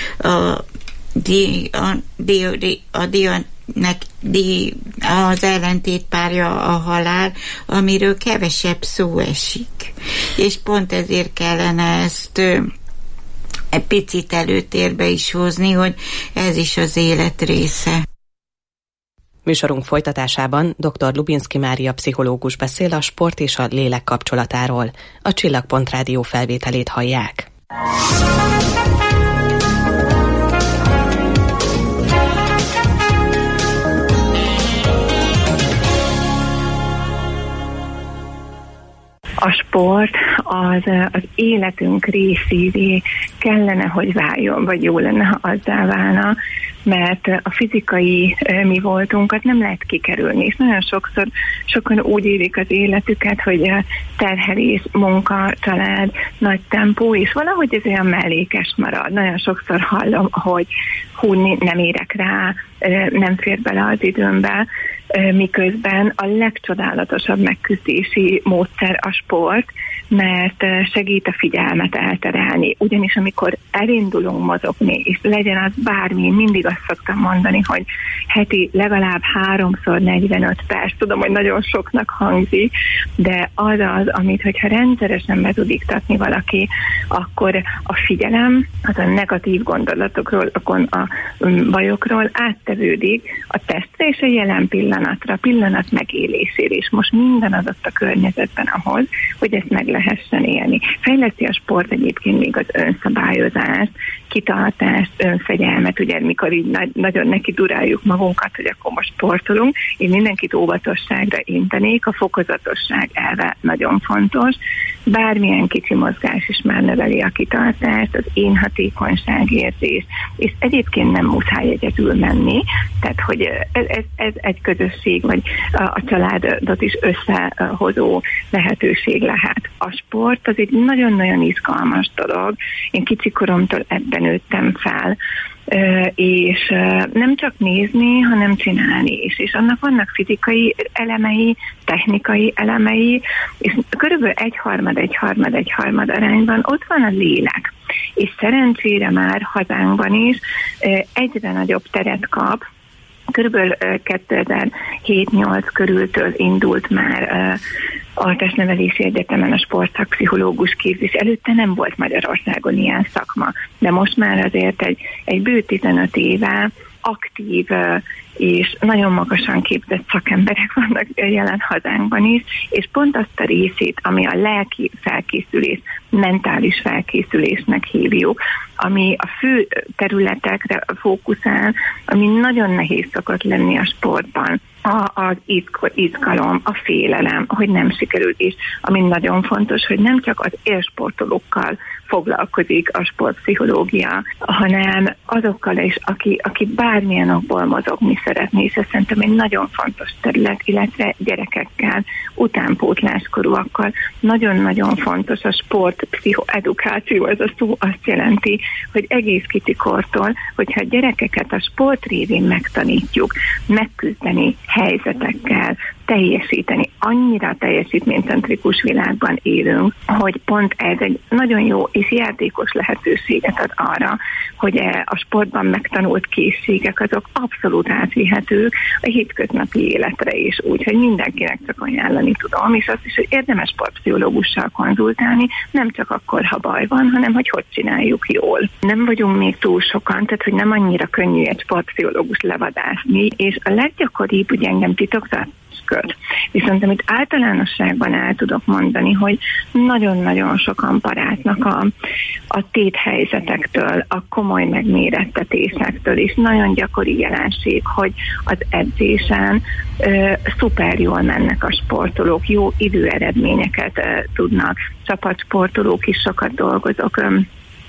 az ellentétpárja a halál, amiről kevesebb szó esik. És pont ezért kellene ezt egy picit előtérbe is hozni, hogy ez is az élet része. Műsorunk folytatásában dr. Lubinszky Mária pszichológus beszél a sport és a lélek kapcsolatáról. A Csillagpont Rádió felvételét hallják. A sport az életünk részévé kellene, hogy váljon, vagy jó lenne, ha azzá válna, mert a fizikai mi voltunkat nem lehet kikerülni, és nagyon sokszor sokan úgy élik az életüket, hogy terhelés, munka, család, nagy tempó, és valahogy ez olyan mellékes marad. Nagyon sokszor hallom, hogy nem érek rá, nem fér bele az időmbe, miközben a legcsodálatosabb megküzdési módszer a sport, mert segít a figyelmet elterelni. Ugyanis amikor elindulunk mozogni, és legyen az bármi, mindig azt szoktam mondani, hogy heti legalább 3-szor 45 perc. Tudom, hogy nagyon soknak hangzik, de az, amit hogyha rendszeresen be tud iktatni valaki, akkor a figyelem az a negatív gondolatokról, a bajokról áttevődik a testre és a jelen pillanat megélésére, és most minden adott a környezetben ahhoz, hogy ezt meg lehessen élni. Fejleszti a sport egyébként még az önszabályozást, kitartást, önfegyelmet, ugye mikor így nagyon neki duráljuk magunkat, hogy akkor most sportolunk, én mindenkit óvatosságra intenék, a fokozatosság elve nagyon fontos, bármilyen kicsi mozgás is már növeli a kitartást, az én hatékonyságérzés, és egyébként nem muszáj egyedül menni, tehát hogy ez egy közösség, vagy a családot is összehozó lehetőség lehet. A sport az egy nagyon-nagyon izgalmas dolog, én kicsikoromtól ebben nőttem fel, és nem csak nézni, hanem csinálni is. És annak vannak fizikai elemei, technikai elemei, és körülbelül 1/3 arányban ott van a lélek. És szerencsére már hazánkban is egyre nagyobb teret kap. Körülbelül 2007-8 körültől indult már a Testnevelési Egyetemen a sportszakpszichológus képzés. Előtte nem volt Magyarországon ilyen szakma, de most már azért egy bő 15 éve aktív és nagyon magasan képzett szakemberek vannak jelen hazánkban is, és pont azt a részét, ami a lelki felkészülés, mentális felkészülésnek hívjuk, ami a fő területekre fókuszál, ami nagyon nehéz szokott lenni a sportban. Az izgalom, a félelem, hogy nem sikerült is, ami nagyon fontos, hogy nem csak az élsportolókkal foglalkozik a sportpszichológia, hanem azokkal is, aki bármilyen okból mozogni szeretné, és ez szerintem egy nagyon fontos terület, illetve gyerekekkel, utánpótláskorúakkal. Nagyon-nagyon fontos a sportpszichoedukáció, ez a szó azt jelenti, hogy egész kicsikortól, hogyha a gyerekeket a sport révén megtanítjuk, megküzdeni helyzetekkel, teljesíteni. Annyira teljesítménycentrikus világban élünk, hogy pont ez egy nagyon jó és játékos lehetőséget ad arra, hogy a sportban megtanult készségek azok abszolút átvihetők a hétköznapi életre is, úgyhogy mindenkinek csak ajánlani tudom, és azt is, hogy érdemes sportpszichológussal konzultálni, nem csak akkor, ha baj van, hanem hogy csináljuk jól. Nem vagyunk még túl sokan, tehát hogy nem annyira könnyű egy sportpszichológus levadásni, és a leggyakoribb, ugye engem titokzat köt. Viszont amit általánosságban el tudok mondani, hogy nagyon-nagyon sokan paráznak a téthelyzetektől, a komoly megmérettetésektől, és nagyon gyakori jelenség, hogy az edzésen szuper jól mennek a sportolók, jó időeredményeket tudnak, csapatsportolók is sokat dolgozok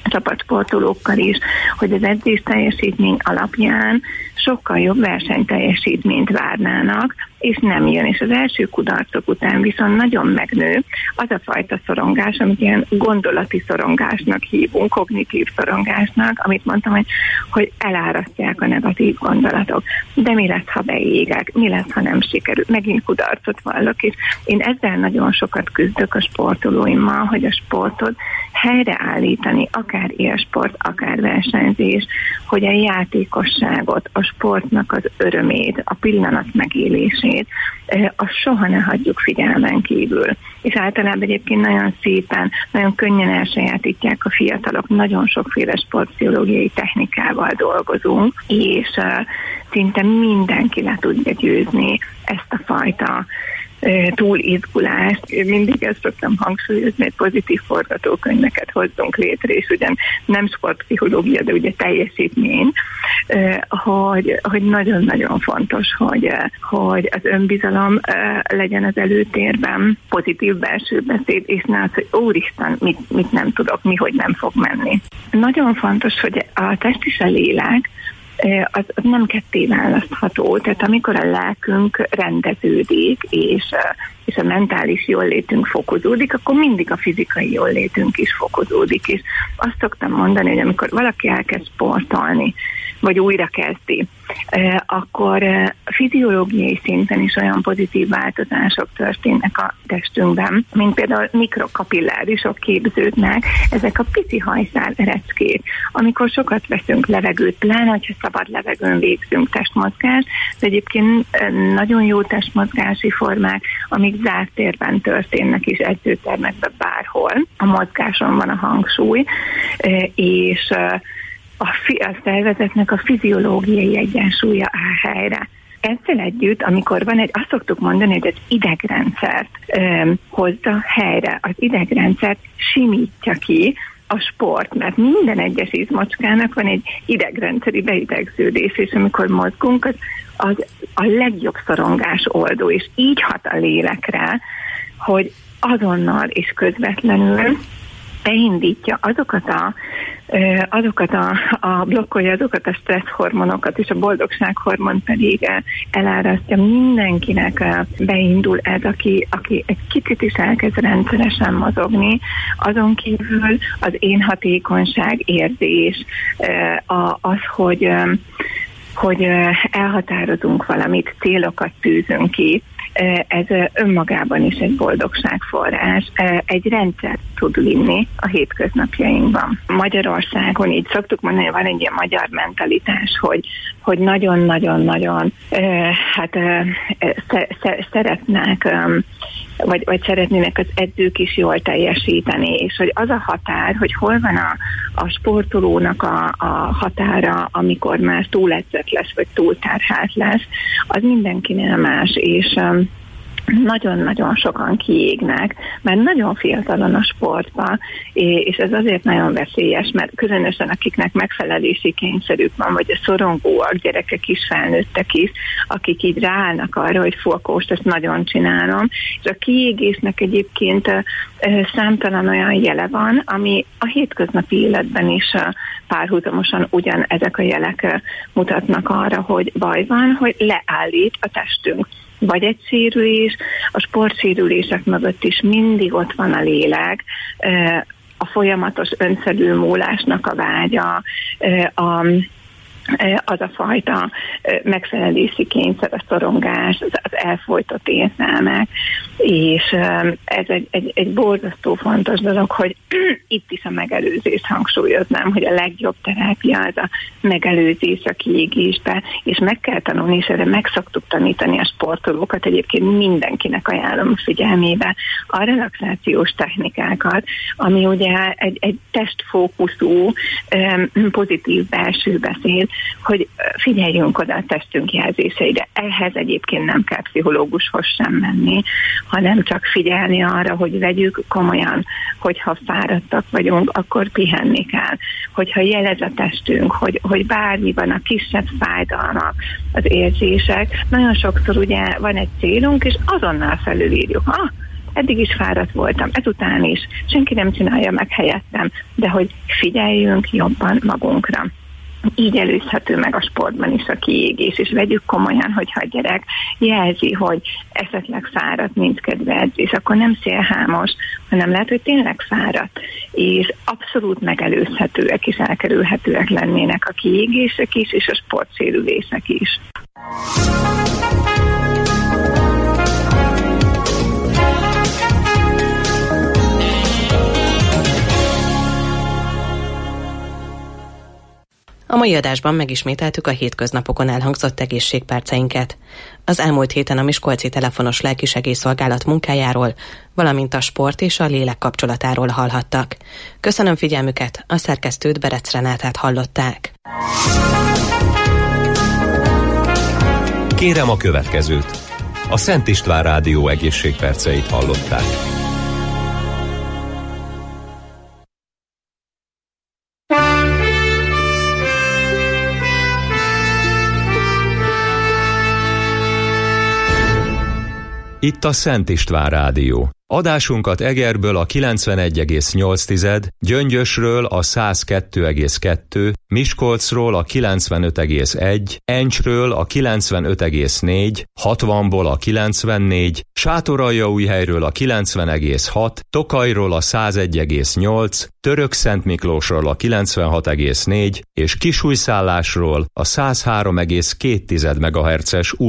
csapatsportolókkal is, hogy az edzés teljesítmény alapján sokkal jobb versenyteljesítményt várnának, és nem jön. És az első kudarcok után viszont nagyon megnő az a fajta szorongás, amit ilyen gondolati szorongásnak hívunk, kognitív szorongásnak, amit mondtam, hogy elárasztják a negatív gondolatok. De mi lesz, ha beégek? Mi lesz, ha nem sikerül? Megint kudarcot vallok, és én ezzel nagyon sokat küzdök a sportolóimmal, hogy a sportot helyreállítani, akár élsport, akár versenyzés, hogy a játékosságot, a sportnak az örömét, a pillanat megélését, azt soha ne hagyjuk figyelmen kívül. És általában egyébként nagyon szépen, nagyon könnyen elsajátítják a fiatalok, nagyon sokféle sportpszichológiai technikával dolgozunk, és szinte mindenki le tudja győzni ezt a fajta túlizgulást. Én mindig ezt szoktam hangsúlyozni, hogy pozitív forgatókönyveket hozzunk létre, és ugyan nem sportpszichológia, de ugye teljesítmény, hogy nagyon-nagyon fontos, hogy az önbizalom legyen az előtérben, pozitív belső beszéd, és ne az, hogy úristen, mit nem tudok, mihogy nem fog menni. Nagyon fontos, hogy a test és a lélek az nem ketté választható. Tehát amikor a lelkünk rendeződik, és a mentális jóllétünk fokozódik, akkor mindig a fizikai jóllétünk is fokozódik. És azt szoktam mondani, hogy amikor valaki elkezd sportolni, vagy újra kezdi, akkor fiziológiai szinten is olyan pozitív változások történnek a testünkben, mint például mikrokapillárisok képződnek, ezek a pici hajszál ereckék. Amikor sokat veszünk levegőt, pláne, hogyha szabad levegőn végzünk testmozgást, de egyébként nagyon jó testmozgási formák, amik zárt térben történnek is, edzőtermekben, bárhol. A mozgáson van a hangsúly, és a szervezetnek a fiziológiai egyensúlya áll helyre. Ezzel együtt, amikor van azt szoktuk mondani, hogy az idegrendszert hozza helyre, az idegrendszert simítja ki a sport, mert minden egyes izmocskának van egy idegrendszeri beidegződés, és amikor mozgunk, az a legjobb szorongás oldó, és így hat a lélekre, hogy azonnal és közvetlenül beindítja blokkolja azokat a stresszhormonokat, és a boldogsághormon pedig elárasztja. Mindenkinek beindul ez, aki egy kicsit is elkezd rendszeresen mozogni, azon kívül az én hatékonyság érzés, az, hogy elhatározunk valamit, célokat tűzünk ki, ez önmagában is egy boldogságforrás, egy rendszert tud vinni a hétköznapjainkban. Magyarországon így szoktuk mondani, hogy van egy ilyen magyar mentalitás, hogy nagyon-nagyon-nagyon szeretnek, vagy szeretnének az edzők is jól teljesíteni, és hogy az a határ, hogy hol van a sportolónak a határa, amikor már túledzett lesz, vagy túlterhelt lesz, az mindenkinél más, és nagyon-nagyon sokan kiégnek, mert nagyon fiatalon a sportban, és ez azért nagyon veszélyes, mert különösen akiknek megfelelési kényszerük van, vagy a szorongóak, gyerekek is, felnőttek is, akik így ráállnak arra, hogy fokóst, ezt nagyon csinálom, és a kiégésnek egyébként számtalan olyan jele van, ami a hétköznapi életben is párhuzamosan ugyan ezek a jelek mutatnak arra, hogy baj van, hogy leállít a testünk. Vagy egy sérülés, a sportsérülések mögött is mindig ott van a lélek, a folyamatos önfelülmúlásnak a vágya, az a fajta megfelelési kényszer, a szorongás, az elfojtott érzelmek, és ez egy borzasztó fontos dolog, hogy itt is a megelőzést hangsúlyoznám, hogy a legjobb terápia az a megelőzés a kiégésbe, és meg kell tanulni, és erre meg szoktuk tanítani a sportolókat, egyébként mindenkinek ajánlom a figyelmébe a relaxációs technikákat, ami ugye egy testfókuszú, pozitív belső beszéd, hogy figyeljünk oda a testünk jelzéseire. Ehhez egyébként nem kell pszichológushoz sem menni, hanem csak figyelni arra, hogy vegyük komolyan, hogyha fáradtak vagyunk, akkor pihenni kell. Hogyha jelez a testünk, hogy bármi van, a kisebb fájdalmak, az érzések, nagyon sokszor ugye van egy célunk, és azonnal felülírjuk. eddig is fáradt voltam, ezután is, senki nem csinálja meg helyettem, de hogy figyeljünk jobban magunkra. Így előzhető meg a sportban is a kiégés, és vegyük komolyan, hogyha a gyerek jelzi, hogy esetleg fáradt, nincs kedve edzés, akkor nem szélhámos, hanem lehet, hogy tényleg fáradt, és abszolút megelőzhetőek és elkerülhetőek lennének a kiégések is, és a sportsérülések is. A mai adásban megismételtük a hétköznapokon elhangzott egészségperceinket. Az elmúlt héten a Miskolci telefonos lelkisegélyszolgálat munkájáról, valamint a sport és a lélek kapcsolatáról hallhattak. Köszönöm figyelmüket, a szerkesztőt, Berec Renátát hallották. Kérem a következőt. A Szent István Rádió egészségperceit hallották. Itt a Szent István Rádió. Adásunkat Egerből a 91,8, Gyöngyösről a 102,2, Miskolcról a 95,1, Encsről a 95,4, 60-ból a 94, Sátoraljaújhelyről a 90,6, Tokajról a 101,8, Törökszentmiklósról a 96,4 és Kisújszállásról a 103,2 MHz-es